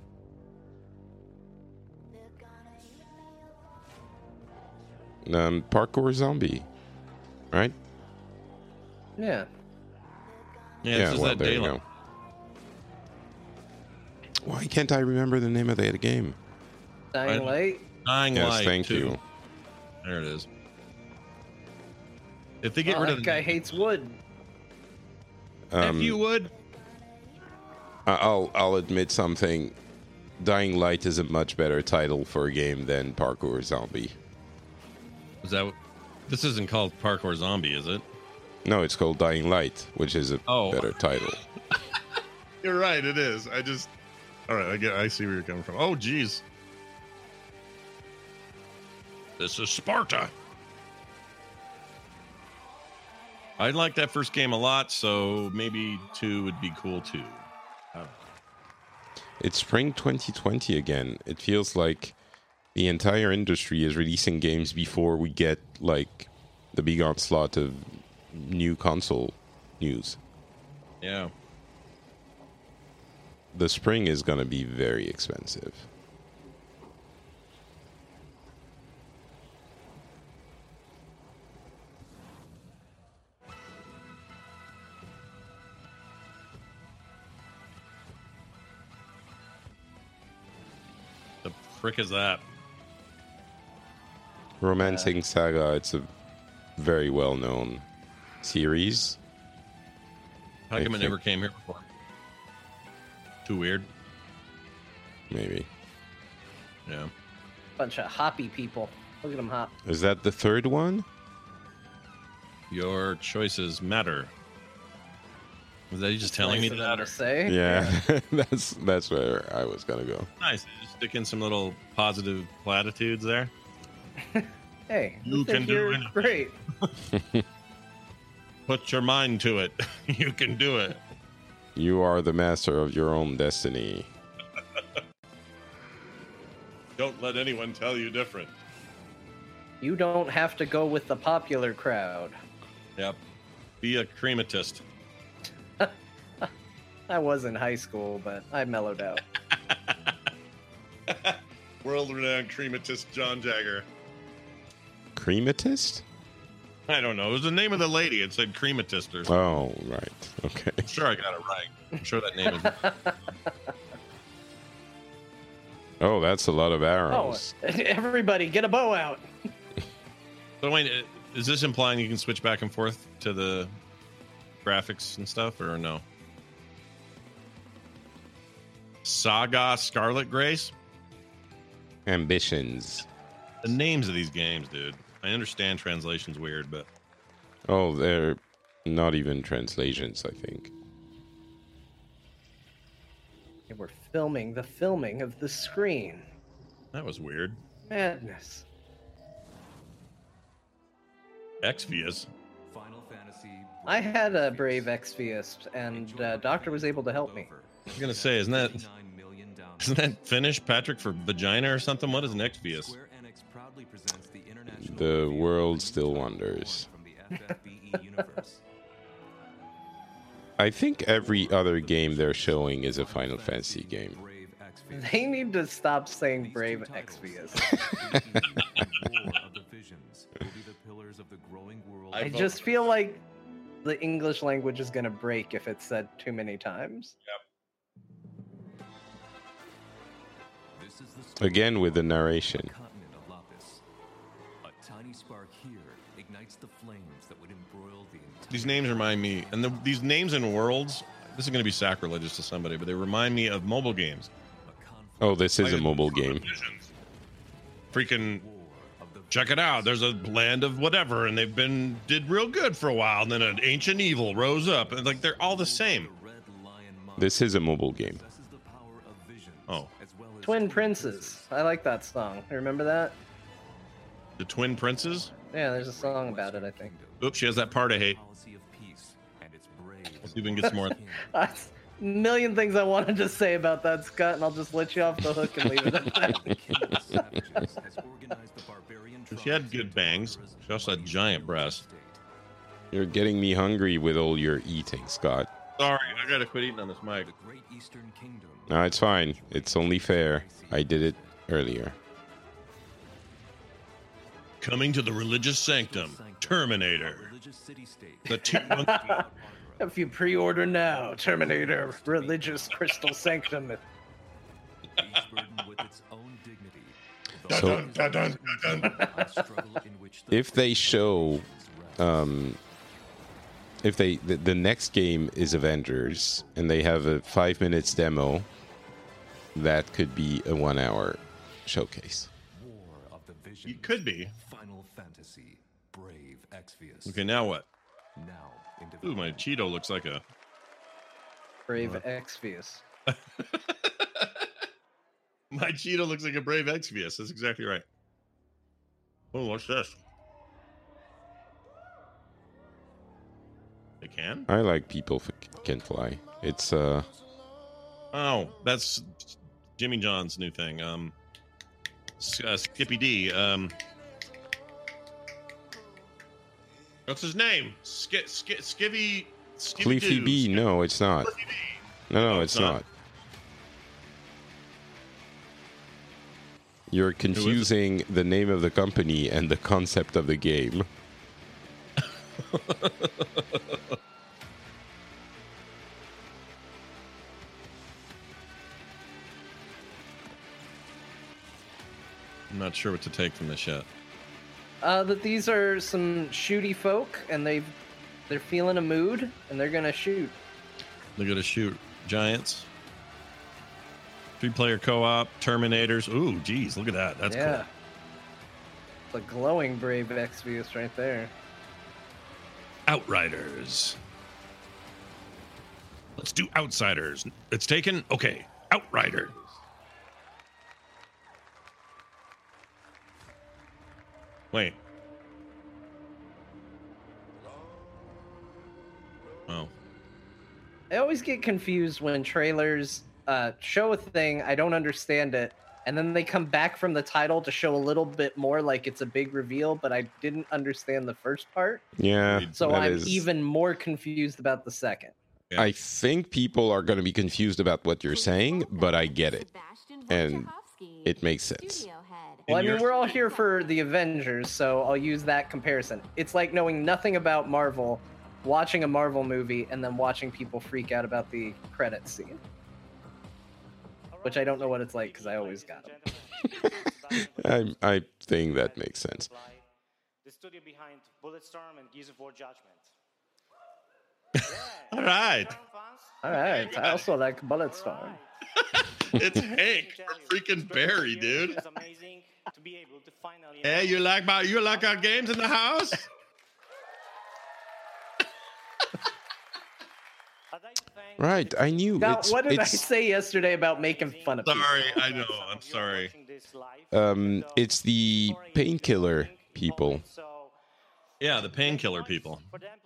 Um, Parkour Zombie, right? Yeah. Yeah, yeah it's well, that there Daylight. you go. Why can't I remember the name of that game? Dying Light? Dying yes, Light. thank too. you. There it is. If they get oh, rid that of the guy hates wood. Um, if you would. I'll I'll admit something. Dying Light is a much better title for a game than Parkour Zombie. Is that? This isn't called Parkour Zombie, is it? No, it's called Dying Light, which is a oh. better title. You're right. It is. I just. All right. I get. I see where you're coming from. Oh, geez. This is Sparta. I like that first game a lot, so maybe two would be cool too. Oh. It's spring twenty twenty again. It feels like the entire industry is releasing games before we get like the big onslaught of new console news. Yeah. The spring is going to be very expensive. The frick is that? Romancing uh, Saga, it's a very well-known series. How come I it think. never came here before? Too weird? Maybe. Yeah. Bunch of hoppy people. Look at them hop. Is that the third one? Your choices matter. Was that you just telling nice me that? Or? Say? Yeah, that's that's where I was gonna go. Nice. Just stick in some little positive platitudes there. Hey, you can do it. Great. Put your mind to it. You can do it. You are the master of your own destiny. Don't let anyone tell you different. You don't have to go with the popular crowd. Yep. Be a crematist. I was in high school, but I mellowed out. World-renowned crematist John Jagger. Crematist? I don't know. It was the name of the lady. It said crematist or something. Oh, right. Okay. I'm sure I got it right. I'm sure that name is... Oh, that's a lot of arrows. Oh, everybody, get a bow out. So, wait, is this implying you can switch back and forth to the graphics and stuff, or no? Saga Scarlet Grace? Ambitions. The names of these games, dude. I understand translation's weird, but... Oh, they're not even translations, I think. They were filming the filming of the screen. That was weird. Madness. Exvius. Final Fantasy. I had a Brave Exvius, and uh, Doctor was able to help me. I was gonna say, isn't that isn't that Finnish, Patrick, for vagina or something? What is an Exvius? The world still wonders. I think every other game they're showing is a Final Fantasy game. They need to stop saying Brave Exvius. I just feel like the English language is going to break if it's said too many times. Yep. Again with the narration. These names remind me, and the, these names and worlds, this is going to be sacrilegious to somebody, but they remind me of mobile games. Oh, this is a mobile game. Freaking check it out. There's a land of whatever, and they've been did real good for a while, and then an ancient evil rose up, and like they're all the same. This is a mobile game. Oh. Twin Princes. I like that song. Remember that? The Twin Princes? Yeah, there's a song about it, I think. Oops, she has that part I hate. Let's see if we can get some more. A million things I wanted to say about that, Scott, and I'll just let you off the hook and leave it at that. She had good bangs. She also had giant breasts. You're getting me hungry with all your eating, Scott. Sorry, I gotta quit eating on this mic. No, it's fine. It's only fair. I did it earlier. Coming to the religious sanctum, Terminator. The T one. If you pre-order now, Terminator Religious Crystal Sanctum. So, if they show, um, if they the, the next game is Avengers and they have a five minutes demo, that could be a one hour showcase. It could be. Final Fantasy, Brave Exvius. Okay, now what? Now, ooh, my Cheeto looks like a Brave Exvius. My Cheeto looks like a Brave Exvius. That's exactly right. Oh, what's this? They can? I like people f- can fly. It's uh. Oh, that's Jimmy John's new thing. Um, uh, Skippy D. Um, what's his name? Sk- Sk- Skivvy. Cliffy B. No, it's not. No, no, it's not. You're confusing the name of the company and the concept of the game. I'm not sure what to take from this yet. Uh, that these are some shooty folk, and they've they're feeling a mood, and they're gonna shoot. They're gonna shoot giants. Three-player co-op, Terminators. Ooh, geez, look at that. That's yeah. cool. The glowing Brave Exvius right there. Outriders. Let's do Outsiders. It's taken. Okay, Outrider. Wait. Oh. I always get confused when trailers uh, show a thing, I don't understand it, and then they come back from the title to show a little bit more like it's a big reveal, but I didn't understand the first part. Yeah. So I'm is... even more confused about the second. Yeah. I think people are going to be confused about what you're saying, but I get it. And it makes sense. Well, I mean, we're all here for the Avengers, so I'll use that comparison. It's like knowing nothing about Marvel, watching a Marvel movie, and then watching people freak out about the credits scene. Which I don't know what it's like, because I always got them. I, I think that makes sense. The studio behind Bulletstorm and Gears of War Judgment. All right. All right. I also like Bulletstorm. It's Hank freaking Barry, dude. Hey, you like my you like our games in the house? Right, I knew. Now, it's, what did it's, I say yesterday about making fun of people? Sorry, I know. I'm sorry. Um, it's the painkiller people. Yeah, the painkiller people.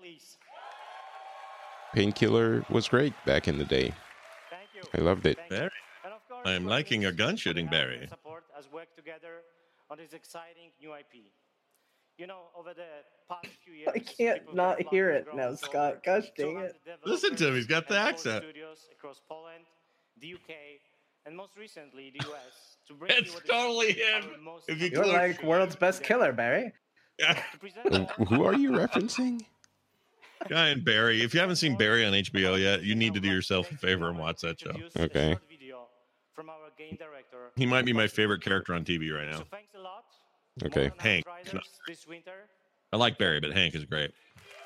Painkiller was great back in the day. I loved it. Barry. I'm liking your gun shooting, Barry. Has worked together on this exciting new I P. You know, over the past few years, I can't not hear it now, Scott. Gosh dang it. Listen to him. He's got the accent. Studios across Poland, the U K, and most recently the U S. To bring it's totally him. If you You're like world's best killer, Barry. Yeah. Who are you referencing? Guy and Barry. If you haven't seen Barry on H B O yet, you need to do yourself a favor and watch that show. Okay. From our game director. He might be my favorite character on T V right now. So thanks a lot. Okay. Hank. No. This winter. I like Barry, but Hank is great.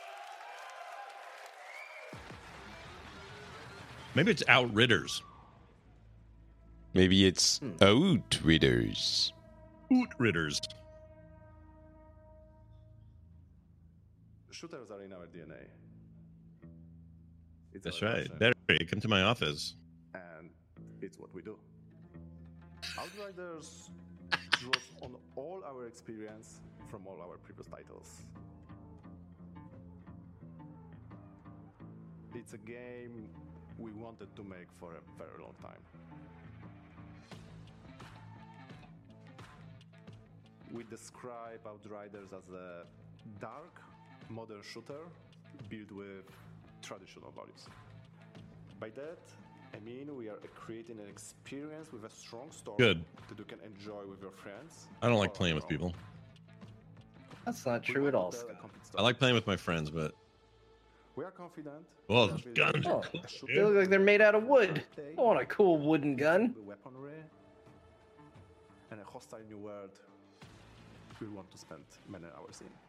Maybe it's Outridders. Maybe it's hmm. Outridders. Outridders. Shooters are in our D N A. It's That's our right. passion, Barry, come to my office. and it's what we do. Outriders draws on all our experience from all our previous titles. It's a game we wanted to make for a very long time. We describe Outriders as a dark, modern shooter built with traditional values. By that, I mean we are creating an experience with a strong story Good. that you can enjoy with your friends. I don't like playing with people. That's not true at all, Scott. I like playing with my friends, but We are confident. well, those guns are Oh, cool, they dude. look like they're made out of wood. I want a cool wooden gun. The weaponry and a hostile new world we want to spend many hours in.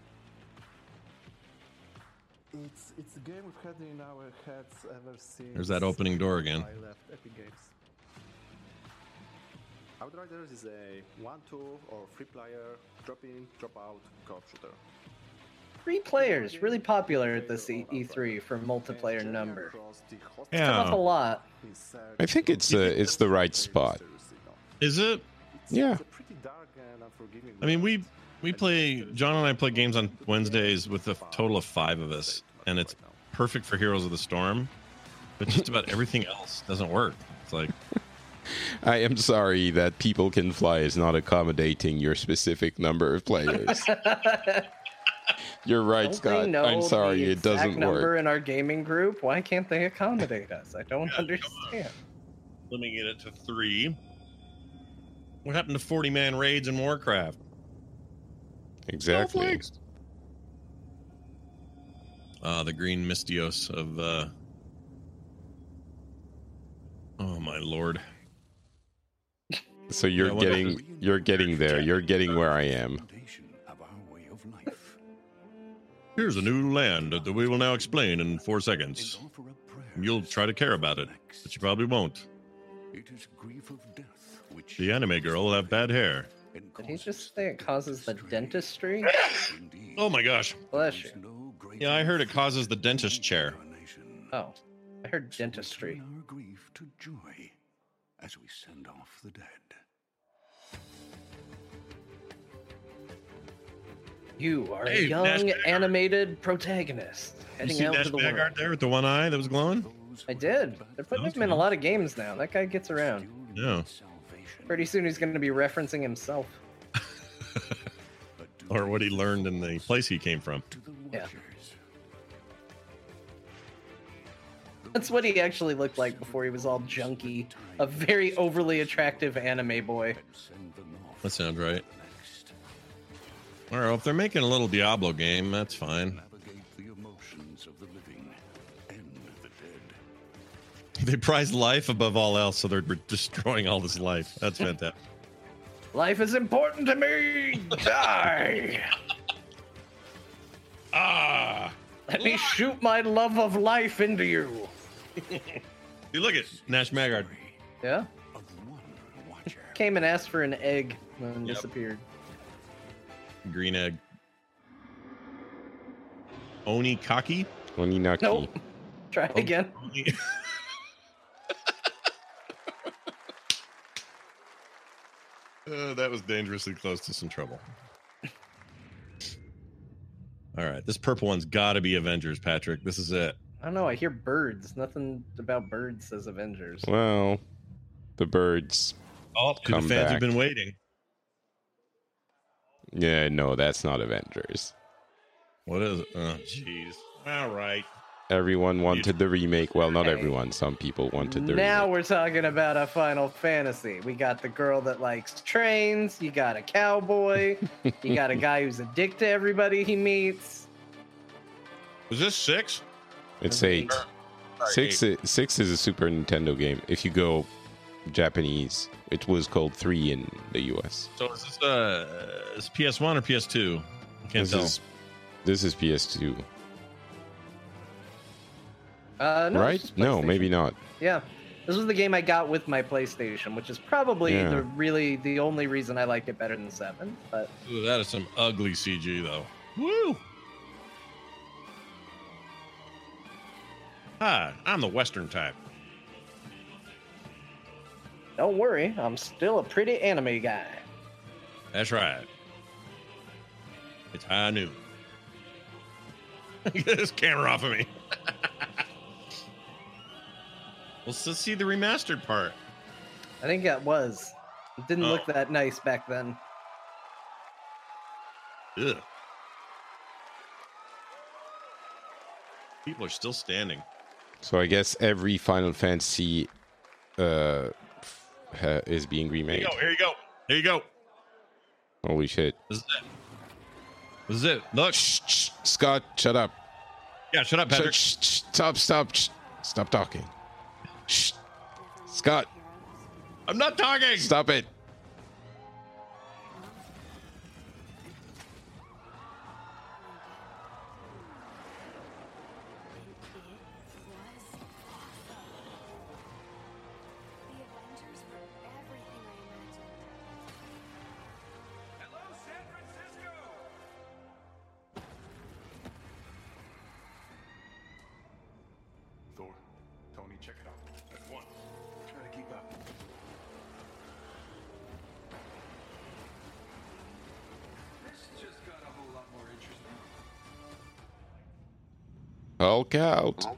It's it's a game we've had in our heads ever since. There's that opening door again. I left Epic Games. Outriders is a one, two, or three player drop in, drop out co-op shooter. Three players, really popular at this E- E3 for multiplayer number. Yeah. Not a lot. I think it's uh, it's the right spot. Is it? Yeah. I mean, we we play. John and I play games on Wednesdays with a total of five of us, and it's perfect for Heroes of the Storm. But just about everything else doesn't work. It's like I am sorry that People Can Fly is not accommodating your specific number of players. You're right, Don't Scott. they know I'm sorry, the it doesn't exact number work. in our gaming group? Why can't they accommodate us? I don't understand. limiting it to three. What happened to forty man raids in Warcraft? Exactly. Snowflakes. Ah, the green Mystios of. Uh... Oh my lord! So you're Yeah, what- getting you're getting there. You're getting where I am. Here's a new land that we will now explain in four seconds. You'll try to care about it, but you probably won't. The anime girl will have bad hair. Did he just say it causes the dentistry? Oh my gosh! Bless you. Yeah, I heard it causes the dentist chair. Oh, I heard dentistry. Grief to joy as we send off the dead. You are Hey, a young Nash Maggard. animated protagonist You heading see out Nash to the Maggard world. there with the one eye that was glowing? I did. They're putting him in a lot of games now. That guy gets around. Yeah. Pretty soon he's going to be referencing himself. Or what he learned in the place he came from. Yeah. That's what he actually looked like before he was all junky. A very overly attractive anime boy. That sounds right. All right, well, if they're making a little Diablo game, that's fine. The emotions of the living and the dead. They prize life above all else, so they're destroying all this life. That's fantastic. Life is important to me. Die. Ah. Let me shoot my love of life into you. You look at Nash Maggard. Yeah. Came and asked for an egg and Yep. disappeared. Green egg. Onikaki? Oninaki. Nope. Try Oh. again. Uh, that was dangerously close to some trouble. All right, this purple one's got to be Avengers, Patrick. This is it. I don't know. I hear birds. Nothing about birds says Avengers. Well, the birds. Oh, to the come fans back. who've been waiting. Yeah, no, that's not Avengers. What is it? Oh, jeez. All right. Everyone wanted the remake. Well, not Hey. everyone. Some people wanted the Now remake. we're talking about a Final Fantasy. We got the girl that likes trains. You got a cowboy. You got a guy who's a dick to everybody he meets. Was this six? It's eight. Sorry, Six. eight. i- Six is a Super Nintendo game. If you go Japanese, it was called three in the U S. So is this uh, is P S one or P S two? I can't This tell. is this is P S two, Uh, no, it's right? just No, PlayStation. maybe not. Yeah. This was the game I got with my PlayStation, which is probably Yeah. the really the only reason I liked it better than seven. But Ooh, that is some ugly C G, though. Woo! Hi, I'm the Western type. Don't worry, I'm still a pretty anime guy. That's right. It's high noon. Get this camera off of me. Well, let's see the remastered part. I think that was. It didn't Oh. look that nice back then. Ugh. People are still standing. So I guess every Final Fantasy uh, ha- is being remade. Here you go. Here you go. Here you go. Holy shit. This is it. This is it. Look. Shh, shh, Scott, shut up. Yeah, shut up, Patrick. Shh, shh, stop, stop, shh, stop talking. Shh. Scott. I'm not talking. Stop it. Thor, Tony, check it out. At once. Try to keep up. This just got a whole lot more interesting. Hulk out.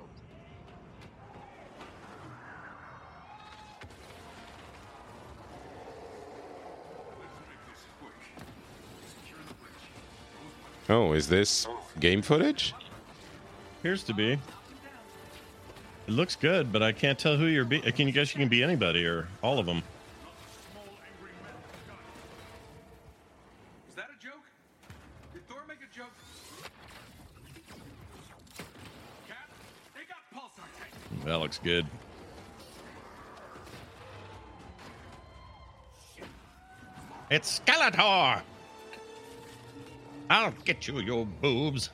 Oh, is this game footage? Appears to be. It looks good, but I can't tell who you're be. Can you guess you can be anybody or all of them? Is that a joke? Did Thor make a joke? Cap, they got pulsar tank. That looks good. It's Skeletor! I'll get you, your boobs.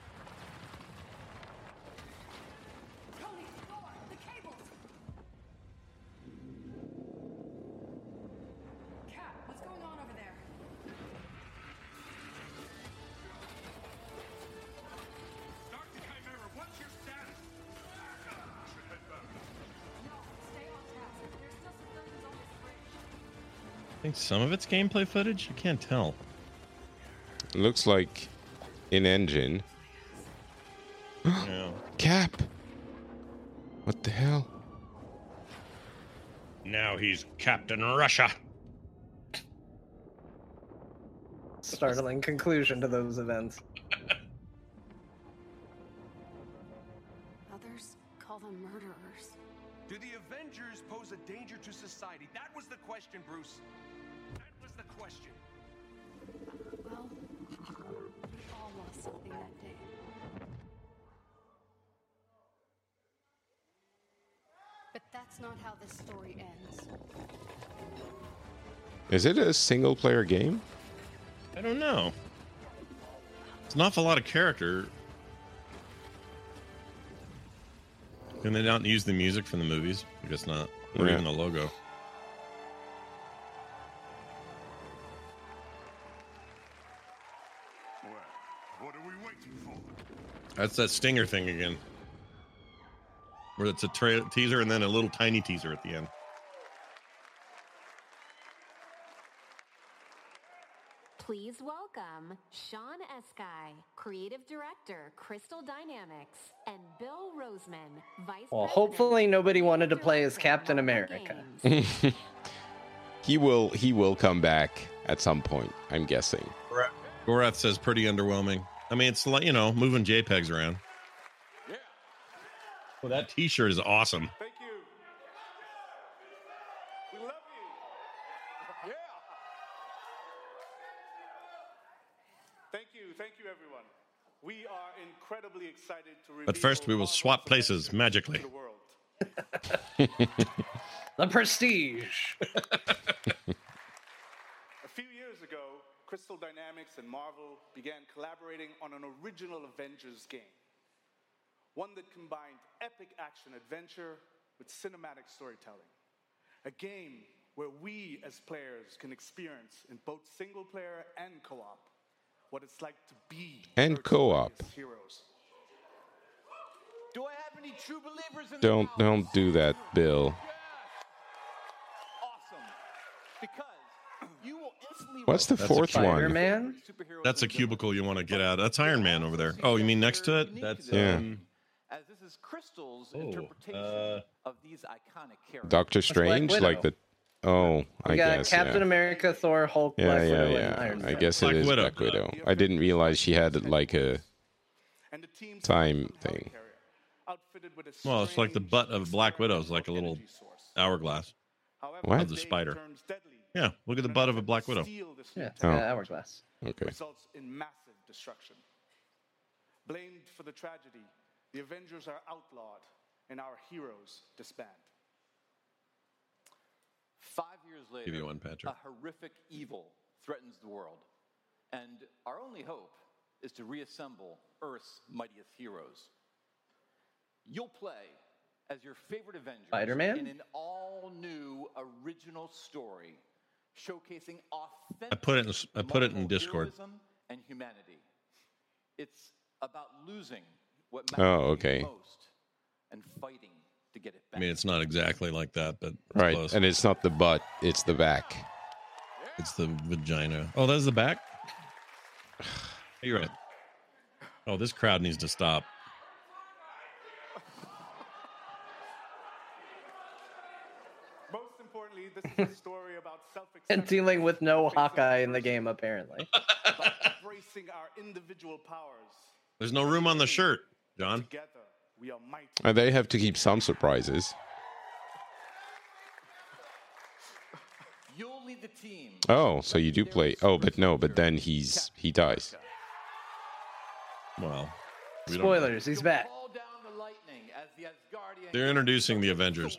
Cat, what's going on over there? Doctor Chimera, what's your status? No, stay on task. There's still civilians on this bridge. I think some of it's gameplay footage. You can't tell. Looks like in engine. Yeah. Cap. What the hell? Now he's Captain Russia. Startling conclusion to those events. Others call them murderers. Do the Avengers pose a danger to society? That was the question, Bruce. That was the question. Well, we all lost something that day. But that's not how this story ends. Is it a single player game? I don't know. It's an awful lot of character. Can they not use the music from the movies? I guess not. Or Yeah. even the logo. Well, what are we waiting for? That's that stinger thing again. Where it's a tra- teaser and then a little tiny teaser at the end. Please welcome Sean Eskai, Creative Director, Crystal Dynamics, and Bill Roseman, Vice Well, President. hopefully nobody wanted to play as Captain America. he will he will come back at some point, I'm guessing. Gorath says pretty underwhelming. I mean, it's like, you know, moving JPEGs around. Yeah. Well, that t-shirt is awesome. Thank you. We love you. Yeah. Thank you. Thank you, everyone. We are incredibly excited to reveal But first, we will swap places magically. the world. The Prestige. A few years ago, Crystal Dynamics and Marvel began collaborating on an original Avengers game. One that combined epic action adventure with cinematic storytelling. A game where we as players can experience in both single player and co-op what it's like to be And co-op. heroes. Do I have many true believers in Don't the don't do that, Bill. Awesome. Because you will instantly What's the That's fourth a one? Spider-Man? That's a cubicle you want to get out. That's Iron Man over there. Oh, you mean next to it? That's Yeah. um, as this is Crystal's Oh, interpretation uh, of these iconic characters. Doctor Black Strange, Widow. like the. Oh, We I got guess. Captain yeah. America, Thor, Hulk, Yeah, Black yeah, Widow, and yeah. Iron I Man. guess Black it is Widow. Black Widow. I didn't realize she had like a And the team's time thing. outfitted with a well, it's like the strange butt of Black Widow is like a little energy source. hourglass However, What? of the day spider. turns deadly. Yeah, look at the butt of a Black Widow. Steal this new Yeah, it's Oh. like an hourglass. Okay. results in massive destruction. Blamed for the tragedy, the Avengers are outlawed and our heroes disband. Five years later, Give you one, Patrick. a horrific evil threatens the world. And our only hope is to reassemble Earth's mightiest heroes. You'll play as your favorite Avengers Spider-Man? in an all-new original story showcasing authentic I put it in. I put it in Marvel Discord. heroism and humanity. It's about losing what Oh, matters to you okay. most and fighting to get it I back. mean, it's not exactly like that, but it's Right, close. and it's not the butt; it's the back. It's the vagina. Oh, that's the back. You're right. Oh, this crowd needs to stop. Most importantly, this is a story about self-acceptance. And dealing with no Hawkeye in the game, apparently. about embracing our individual powers. There's no room on the shirt, John. Together, we are mighty. And they have to keep some surprises. You'll lead the team. Oh, so you do play? Oh, but no, but then he's he dies. Well, we don't- Spoilers, he's back. Call down the lightning as the Asgardian They're introducing the Avengers.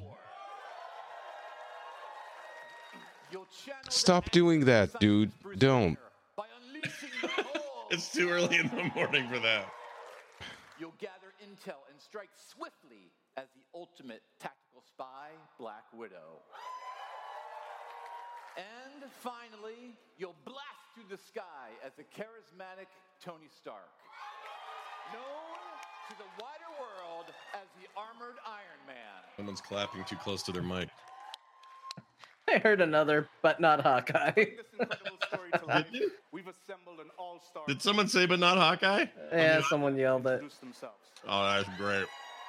You'll channel Stop doing that, dude. Don't. by unleashing the whole. It's too early in the morning for that. You'll gather intel and strike swiftly as the ultimate tactical spy, Black Widow. And finally, you'll blast through the sky as the charismatic Tony Stark, known to the wider world as the Armored Iron Man. Someone's clapping too close to their mic. I heard another, but not Hawkeye. This incredible story to life, we've assembled an all-star. Did someone say, but not Hawkeye? Yeah, someone yelled it. Introduce themselves. Oh, that's great.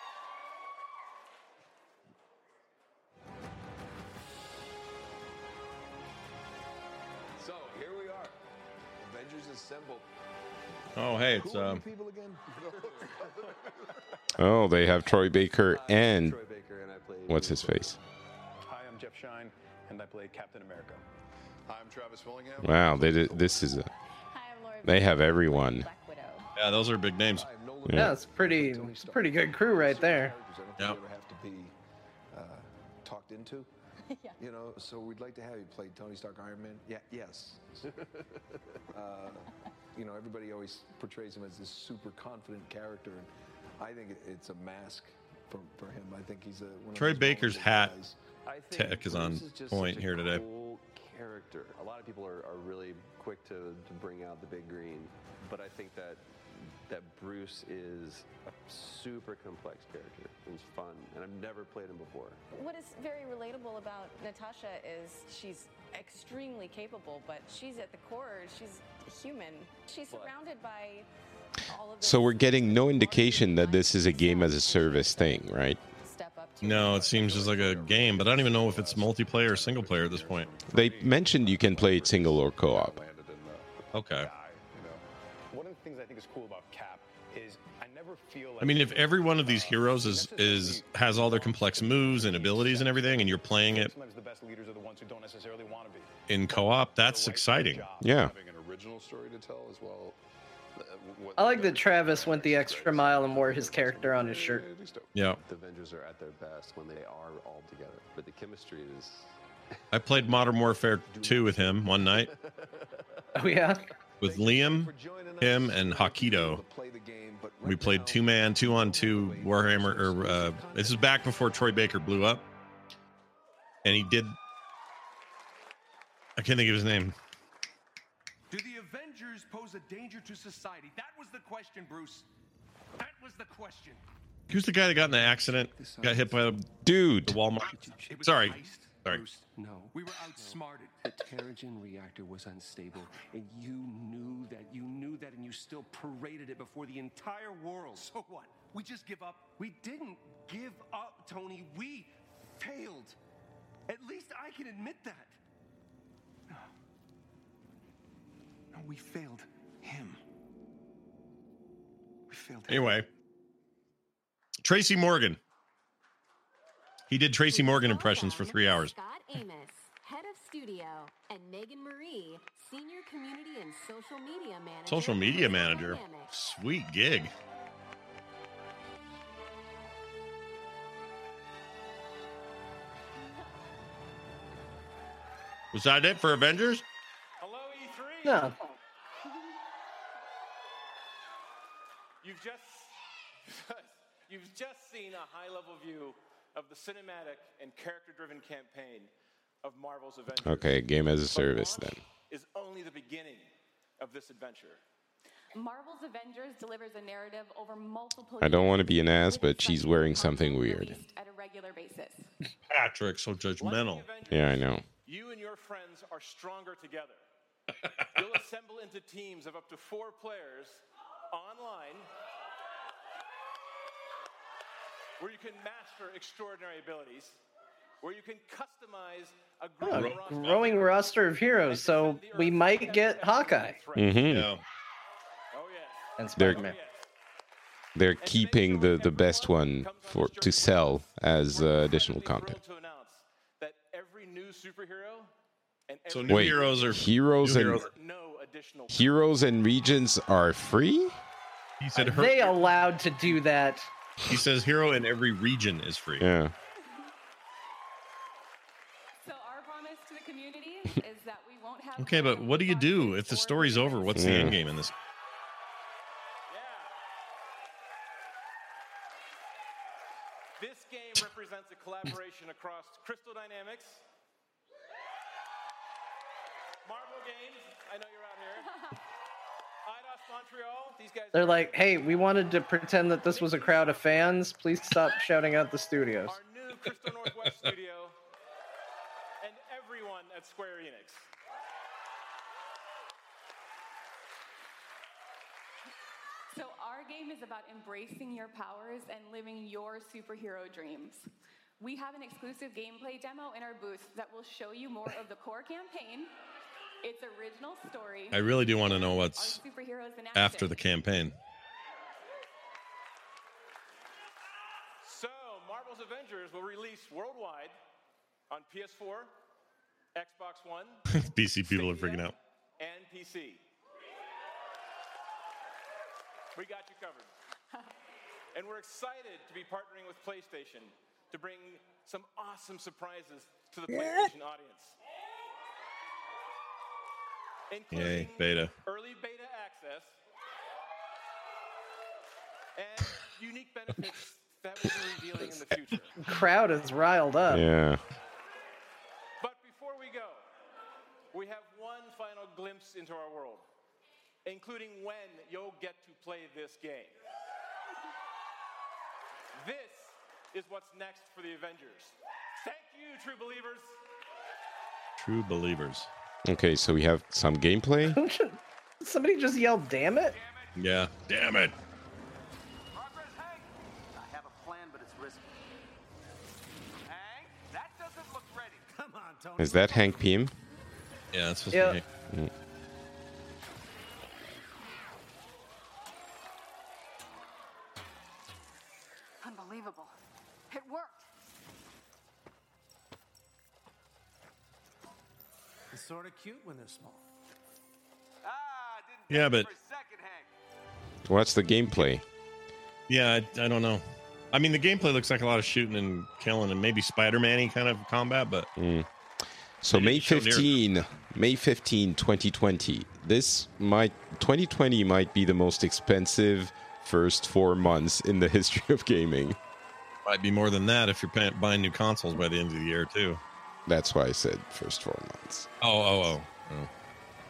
So here we are, Avengers assembled. Oh, hey, it's Who are you um. people again? Oh, they have Troy Baker and Troy Baker, and I play what's his face? Hi, I'm Jeff Shine, and I play Captain America. I'm Travis Willingham. Wow, they did, this is a. They have everyone. Yeah, those are big names. Yeah, it's pretty, it's a pretty good crew right there. Yeah. You ever have to be uh, talked into? Yeah. You know, so we'd like to have you play Tony Stark Iron Man. Yeah, yes. uh, you know, everybody always portrays him as this super confident character, and I think it, it's a mask for, for him. I think he's a one of Troy those Baker's vulnerable hat guys. I think tech is on Bruce is just point such a here today. Cool character. A lot of people are, are really quick to, to bring out the big green, but I think that that Bruce is a super complex character and he's fun, and I've never played him before. What is very relatable about Natasha is she's extremely capable, but she's at the core, she's human. She's surrounded by all of this. So we're getting no indication that this is a game as a service thing, right? No, it seems just like a game, but I don't even know if it's multiplayer or single player at this point. They mentioned you can play it single or co-op. Okay. One of the things I think is cool about Cap is I never feel like I mean, if every one of these heroes is is has all their complex moves and abilities and everything, and you're playing it sometimes the best leaders are the ones who don't necessarily want to be. in co-op, that's exciting. Yeah. Having an original story to tell as well. Uh, what- I like that Travis went the extra mile and wore his character on his shirt. Yeah. The Avengers are at their best when they are all together, but the chemistry is. I played Modern Warfare two with him one night. Oh yeah. With Liam, him, and Hakito. We played two man, two on two Warhammer. Or uh, this is back before Troy Baker blew up, and he did. I can't think of his name. Do the Avengers pose a danger to society? That was the question, Bruce. That was the question. Who's the guy that got in the accident? Got hit by the dude. The Walmart. Sorry. Sorry. Bruce, no. We were outsmarted. The Terrigen reactor was unstable, and you knew that. You knew that, and you still paraded it before the entire world. So what? We just give up? We didn't give up, Tony. We failed. At least I can admit that. No. No, we failed him. We failed him. Anyway. Tracy Morgan. He did Tracy Morgan impressions for three hours. Scott Amos, head of studio, and Megan Marie, senior community and social media manager. Social media manager. Sweet gig. Was that it for Avengers? Hello, E three. No. You've just you've just seen a high-level view of the cinematic and character-driven campaign of Marvel's Avengers. Okay, game as a service then. Is only the beginning of this adventure. Marvel's Avengers delivers a narrative over multiple I don't want to be an ass, but she's wearing something weird. at a regular basis. Patrick, so judgmental. Yeah, I know. You and your friends are stronger together. You'll assemble into teams of up to four players online where you can master extraordinary abilities, where you can customize a Oh, growing roster. growing roster of heroes, so we might get Hawkeye. Mm-hmm. Yeah. And They're Spider-Man. they're keeping the, the best one for to sell as uh, additional content. That every new superhero and So every new Wait, heroes are heroes new and heroes. no additional heroes and regions are free. He said Are her, they allowed to do that? he says hero in every region is free. Yeah. So our promise to the community is that we won't have Okay, but what do you do if the story's over? What's the Yeah. end game in this? This game represents a collaboration across Crystal Dynamics, Marvel Games. I know you're out here. Eidos Montreal. These guys. They're like, hey, we wanted to pretend that this was a crowd of fans. Please stop shouting out the studios. Our new Crystal Northwest studio, and everyone at Square Enix. So our game is about embracing your powers and living your superhero dreams. We have an exclusive gameplay demo in our booth that will show you more of the core campaign, its original story. I really do want to know what's our superheroes in action. after the campaign. So, Marvel's Avengers will release worldwide on P S four, Xbox One, P C people are freaking out. and P C. We got you covered. And we're excited to be partnering with PlayStation to bring some awesome surprises to the PlayStation audience. Including Yay, beta. early beta access and unique benefits that we'll be revealing in the future. Crowd is riled up. Yeah. But before we go, we have one final glimpse into our world, including when you'll get to play this game. This is what's next for the Avengers. Thank you, true believers. True believers. Okay, so we have some gameplay. Somebody just yelled, damn it. Yeah. Damn it. Progress, Hank. I have a plan, but it's risky. Hank, that doesn't look ready. Come on, Tony. Is that Hank Pym? Yeah, that's supposed Yeah. to be. Mm. Unbelievable. It worked. It's sort of cute when they're small. Ah, didn't Yeah, but for a second, Hank. What's the gameplay? yeah, I, I don't know. I mean, the gameplay looks like a lot of shooting and killing and maybe Spider-Man-y kind of combat, but Mm. So They May didn't show near- fifteenth, May fifteenth, twenty twenty. This might twenty twenty might be the most expensive first four months in the history of gaming. might be more than that if you're pay- buying new consoles by the end of the year, too. That's why I said first four months. Oh, oh, oh. oh.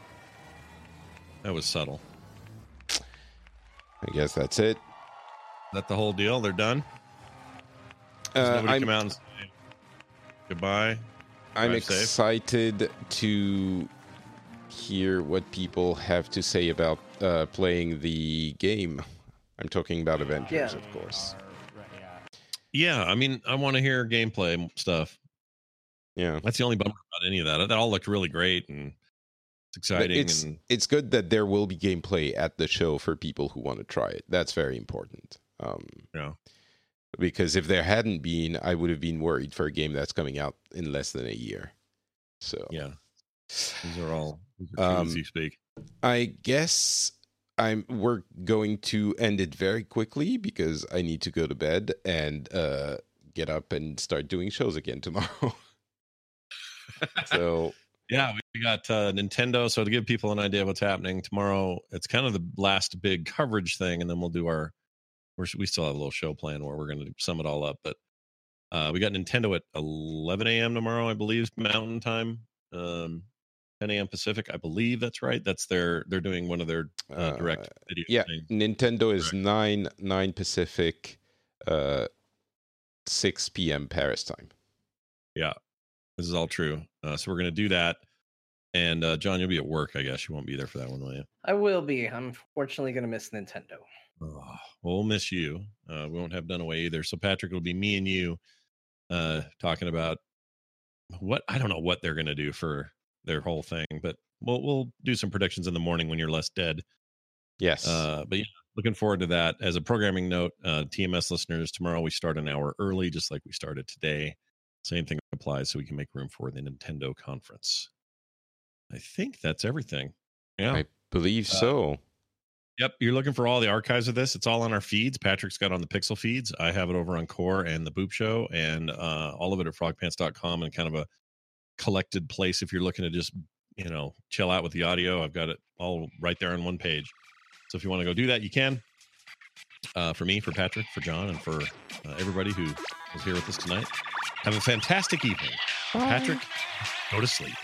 That was subtle. I guess that's it. that the whole deal? They're done? Does Uh, nobody I'm- come out and say goodbye? I'm Drive safe? excited to hear what people have to say about uh, playing the game. I'm talking about Avengers, Yeah. of course. Yeah, I mean, I want to hear gameplay stuff. Yeah, that's the only bummer about any of that. That all looked really great and it's But exciting. it's and it's good that there will be gameplay at the show for people who want to try it. That's very important. Um, yeah. Because if there hadn't been, I would have been worried for a game that's coming out in less than a year. So yeah, these are all these are true Um, as you speak. I guess I'm. We're going to end it very quickly because I need to go to bed and uh, get up and start doing shows again tomorrow. So Yeah, we got uh, Nintendo. So to give people an idea of what's happening tomorrow, it's kind of the last big coverage thing, and then we'll do our. We're, we still have a little show plan where we're going to sum it all up, but uh, we got Nintendo at eleven a.m. tomorrow, I believe, Mountain Time, um, ten a.m. Pacific. I believe that's right. That's their. They're doing one of their uh, direct uh, video. yeah, things. Nintendo is nine nine Pacific, uh, six p.m. Paris time. Yeah, this is all true. Uh, so we're going to do that. And uh, John, you'll be at work, I guess. You won't be there for that one, will you? I will be. I'm fortunately going to miss Nintendo. Oh, well, we'll miss you. Uh, we won't have Dunaway either. So, Patrick, it'll be me and you uh, talking about what I don't know what they're going to do for their whole thing, but we'll we'll do some predictions in the morning when you're less dead. Yes. Uh, but yeah, looking forward to that. As a programming note, uh, T M S listeners, tomorrow we start an hour early, just like we started today. Same thing applies, so we can make room for the Nintendo conference. I think that's everything. Yeah, I believe Uh, so. Yep, you're looking for all the archives of this. It's all on our feeds. Patrick's got on the Pixel feeds. I have it over on Core and the Boop Show, and uh, all of it at frog pants dot com and kind of a collected place if you're looking to just, you know, chill out with the audio. I've got it all right there on one page. So if you want to go do that, you can. Uh, for me, for Patrick, for John, and for uh, everybody who was here with us tonight, have a fantastic evening. Patrick, go to sleep.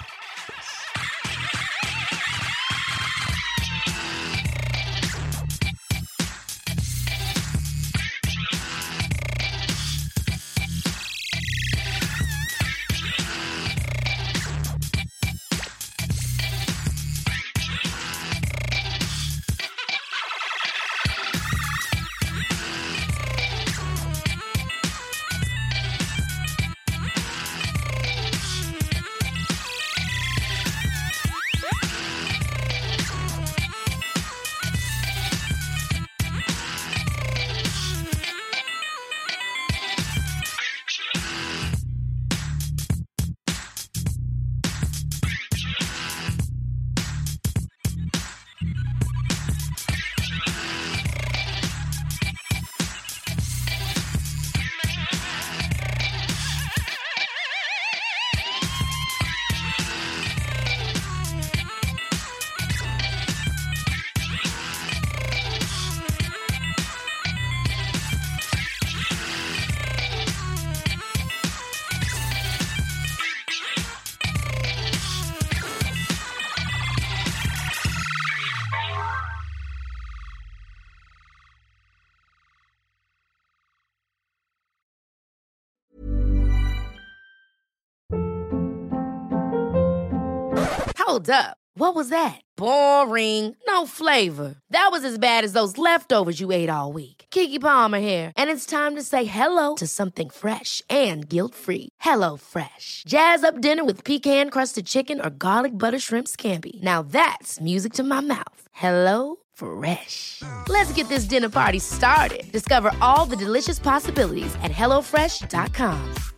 Hold up. What was that? Boring. No flavor. That was as bad as those leftovers you ate all week. Keke Palmer here, and it's time to say hello to something fresh and guilt-free. Hello Fresh. Jazz up dinner with pecan-crusted chicken or garlic butter shrimp scampi. Now that's music to my mouth. Hello Fresh. Let's get this dinner party started. Discover all the delicious possibilities at hello fresh dot com.